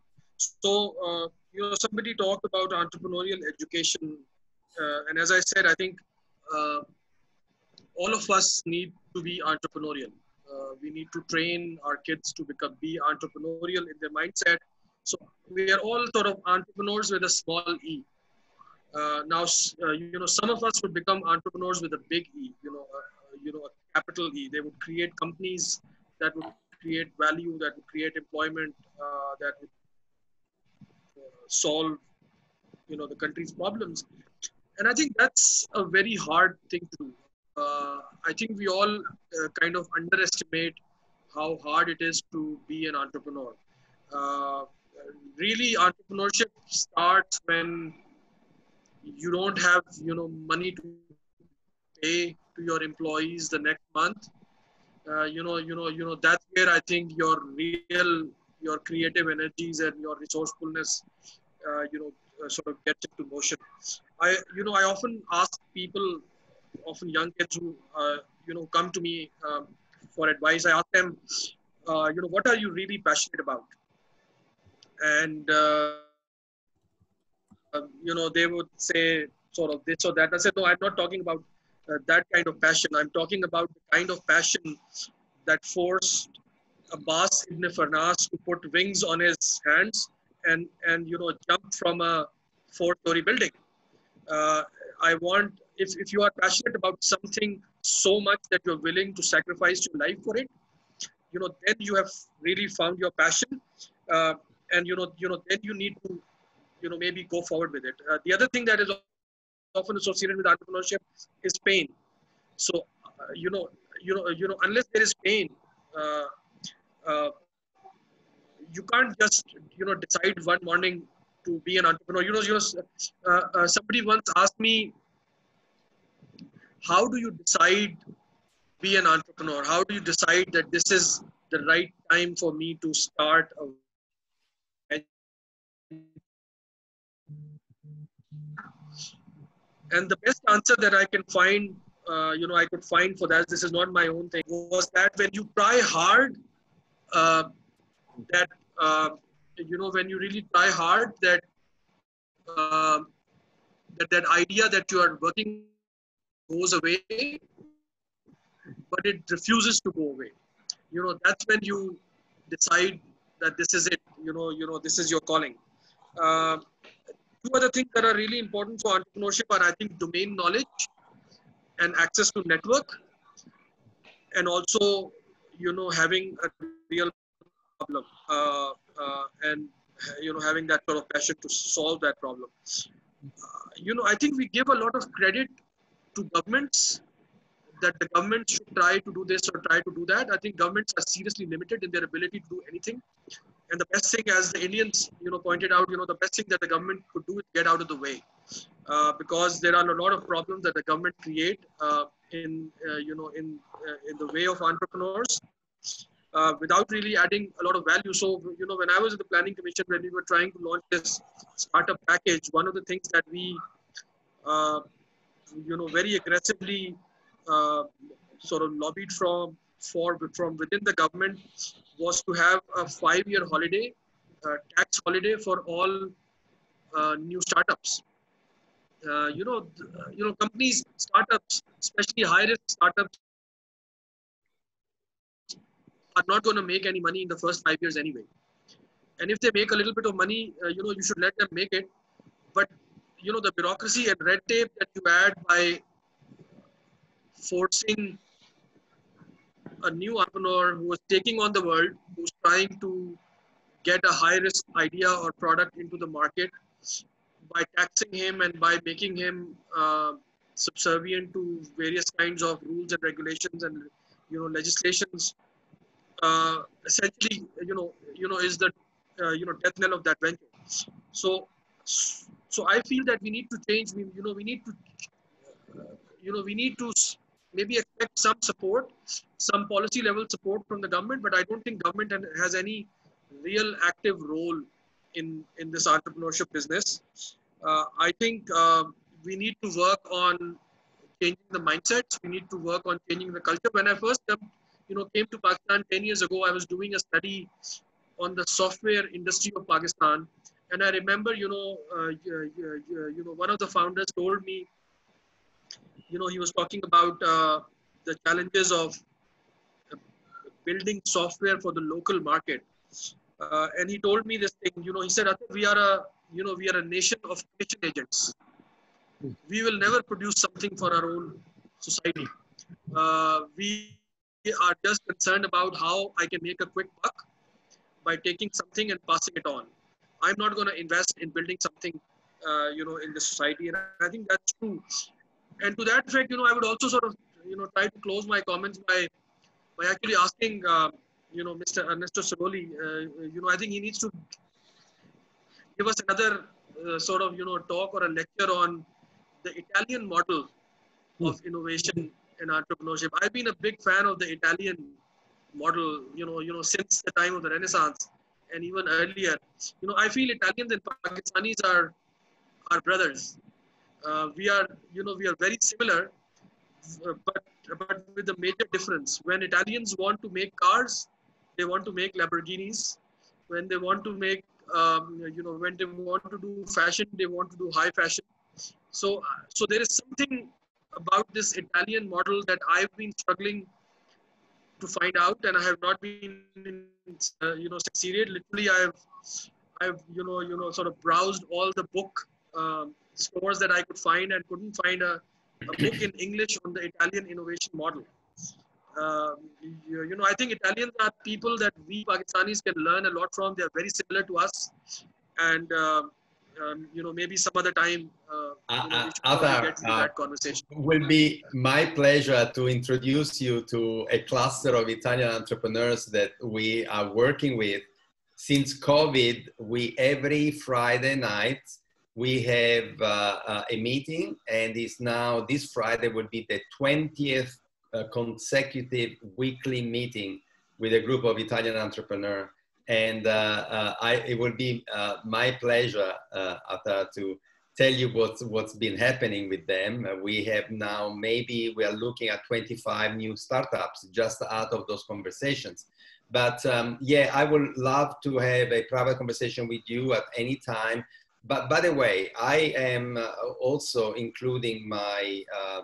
So, you know, somebody talked about entrepreneurial education. And as I said, I think all of us need to be entrepreneurial. We need to train our kids to be entrepreneurial in their mindset. So we are all sort of entrepreneurs with a small e. Now, some of us would become entrepreneurs with a big E. A capital E. They would create companies that would create value, that would create employment, that would solve, the country's problems. And I think that's a very hard thing to do. I think we all kind of underestimate how hard it is to be an entrepreneur. Really, entrepreneurship starts when you don't have, money to pay to your employees the next month. That's where I think your creative energies and your resourcefulness, sort of get into motion. I often ask people, often young kids who, come to me for advice. I ask them, what are you really passionate about? And, they would say sort of this or that. I said, no, I'm not talking about that kind of passion. I'm talking about the kind of passion that forced Abbas ibn Farnas to put wings on his hands and jump from a 4-story building. I want, if you are passionate about something so much that you're willing to sacrifice your life for it, then you have really found your passion. And, then you need to, maybe go forward with it. The other thing that is often associated with entrepreneurship is pain. So, unless there is pain, you can't just, decide one morning to be an entrepreneur. Somebody once asked me, how do you decide to be an entrepreneur? How do you decide that this is the right time for me to start a And the best answer that I can find, I could find for that, this is not my own thing, was that when you try hard, when you really try hard, that idea that you are working goes away, but it refuses to go away. That's when you decide that this is it. This is your calling. Two other things that are really important for entrepreneurship are, I think, domain knowledge and access to network, and also, having a real problem and, having that sort of passion to solve that problem. I think we give a lot of credit to governments, that the government should try to do this or try to do that. I think governments are seriously limited in their ability to do anything. And the best thing, as the Indians, pointed out, the best thing that the government could do is get out of the way, because there are a lot of problems that the government create in the way of entrepreneurs, without really adding a lot of value. So, when I was at the Planning Commission, when we were trying to launch this startup package, one of the things that we, very aggressively sort of lobbied from within the government was to have a 5-year holiday, tax holiday for all new startups. Companies, startups, especially high-risk startups, are not going to make any money in the first 5 years anyway. And if they make a little bit of money, you should let them make it. But, the bureaucracy and red tape that you add by forcing a new entrepreneur who is taking on the world, who's trying to get a high-risk idea or product into the market, by taxing him and by making him subservient to various kinds of rules and regulations and legislations, essentially is the death knell of that venture. So I feel that we need to change. We need to maybe expect some support, some policy level support from the government, but I don't think government has any real active role in this entrepreneurship business. I think we need to work on changing the mindsets. We need to work on changing the culture. When I first came to Pakistan 10 years ago, I was doing a study on the software industry of Pakistan. And I remember, one of the founders told me you know, he was talking about the challenges of building software for the local market. And he told me this thing, you know, he said, we are a nation of creation agents. We will never produce something for our own society. We are just concerned about how I can make a quick buck by taking something and passing it on. I'm not going to invest in building something, you know, in the society. And I think that's true. And to that effect, you know, I would also sort of, you know, try to close my comments by actually asking, you know, Mr. Ernesto Sirolli, you know, I think he needs to give us another sort of, you know, talk or a lecture on the Italian model of innovation and entrepreneurship. I've been a big fan of the Italian model, you know, since the time of the Renaissance and even earlier. You know, I feel Italians and Pakistanis are brothers. We are very similar, but with a major difference. When Italians want to make cars, they want to make Lamborghinis. When they want to make, you know, when they want to do fashion, they want to do high fashion. So there is something about this Italian model that I've been struggling to find out, and I have not been, you know, succeeded. Literally, I've you know, sort of browsed all the book stores that I could find and couldn't find a book in English on the Italian innovation model. You know, I think Italians are people that we Pakistanis can learn a lot from. They are very similar to us, and you know, maybe some other time get to that conversation. Will be my pleasure to introduce you to a cluster of Italian entrepreneurs that we are working with. Since COVID, every Friday night we have a meeting, and it's now this Friday will be the 20th consecutive weekly meeting with a group of Italian entrepreneurs. And it will be my pleasure, Athar, to tell you what's been happening with them. We have now, maybe we are looking at 25 new startups just out of those conversations. But yeah, I would love to have a private conversation with you at any time. But by the way, I am also including my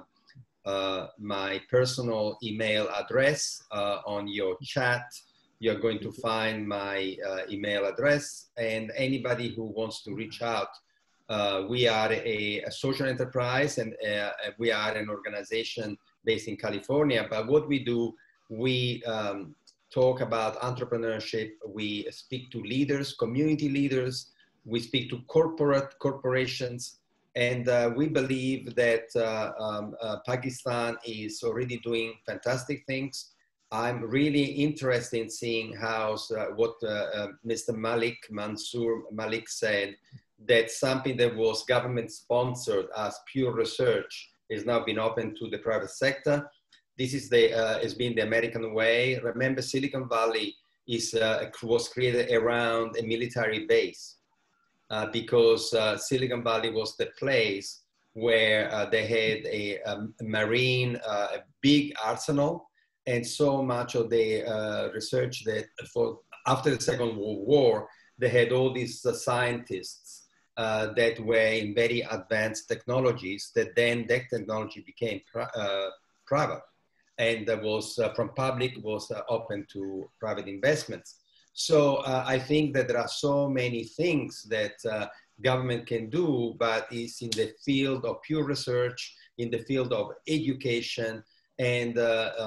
my personal email address on your chat. You're going to find my email address, and anybody who wants to reach out. We are a social enterprise, and we are an organization based in California. But what we do, we talk about entrepreneurship. We speak to leaders, community leaders. We speak to corporations. And we believe that Pakistan is already doing fantastic things. I'm really interested in seeing how what Mr. Mansoor Malik said, that something that was government sponsored as pure research is now been opened to the private sector. This is has been the American way. Remember, Silicon Valley was created around a military base because Silicon Valley was the place where they had a marine, a big arsenal. And so much of the research that after the Second World War, they had all these scientists that were in very advanced technologies, that then that technology became private, and that was from public was open to private investments. So I think that there are so many things that government can do, but it's in the field of pure research, in the field of education, and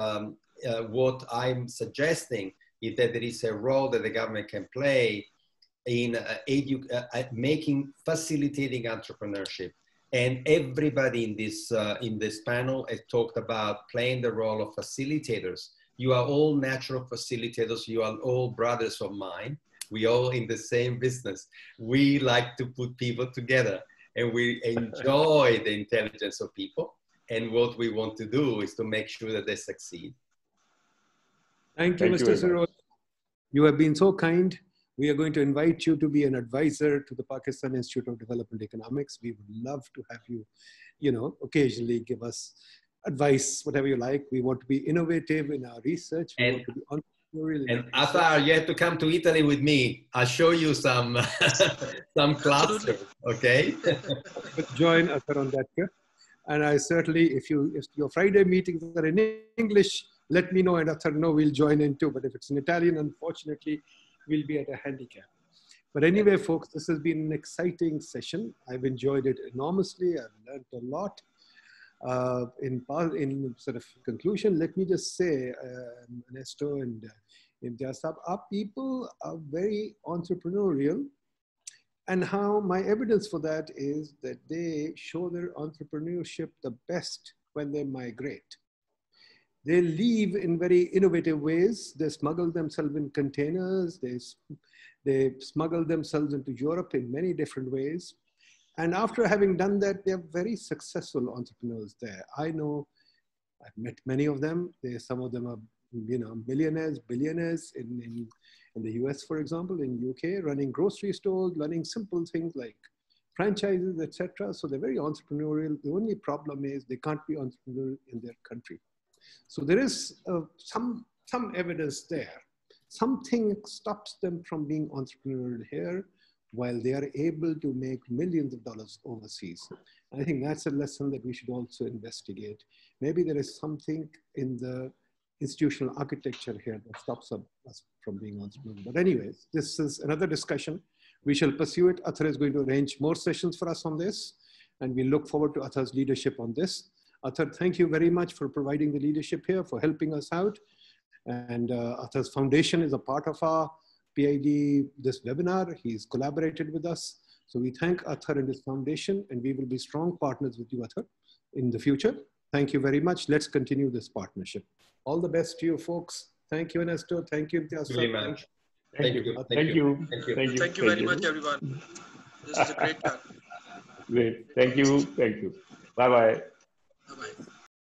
what I'm suggesting is that there is a role that the government can play in facilitating entrepreneurship. And everybody in this panel has talked about playing the role of facilitators. You are all natural facilitators. You are all brothers of mine. We all in the same business. We like to put people together, and we enjoy the intelligence of people. And what we want to do is to make sure that they succeed. Thank you, Mr. Sirolli. You have been so kind. We are going to invite you to be an advisor to the Pakistan Institute of Development Economics. We would love to have you, you know, occasionally give us advice, whatever you like. We want to be innovative in our research. We want to be entrepreneurial. And Athar, you have to come to Italy with me. I'll show you some some clusters, okay? Join Athar on that here. And I certainly, if your Friday meetings are in English, let me know, and Athar, no, we'll join in too. But if it's in Italian, unfortunately, we'll be at a handicap. But anyway, folks, this has been an exciting session. I've enjoyed it enormously. I've learned a lot. In sort of conclusion, let me just say, Ernesto and Imtiaz Saab, our people are very entrepreneurial. And how my evidence for that is that they show their entrepreneurship the best when they migrate. They leave in very innovative ways. They smuggle themselves in containers. They smuggle themselves into Europe in many different ways. And after having done that, they're very successful entrepreneurs there. I know, I've met many of them. Some of them are, millionaires, billionaires in the US, for example, in UK, running grocery stores, running simple things like franchises, etc. So they're very entrepreneurial. The only problem is they can't be entrepreneurial in their country. So there is some evidence there. Something stops them from being entrepreneurial here while they are able to make millions of dollars overseas. And I think that's a lesson that we should also investigate. Maybe there is something in the institutional architecture here that stops us from being entrepreneurial. But anyways, this is another discussion. We shall pursue it. Athar is going to arrange more sessions for us on this, and we look forward to Athar's leadership on this. Athar, thank you very much for providing the leadership here, for helping us out. And Athar's foundation is a part of our PID, this webinar. He's collaborated with us. So we thank Athar and his foundation, and we will be strong partners with you, Athar, in the future. Thank you very much. Let's continue this partnership. All the best to you, folks. Thank you, Ernesto. Thank you, Imtiaz. Very much. Thank you. Thank you very much, everyone. This is a great talk. Great. Thank you. Bye-bye. Bye-bye.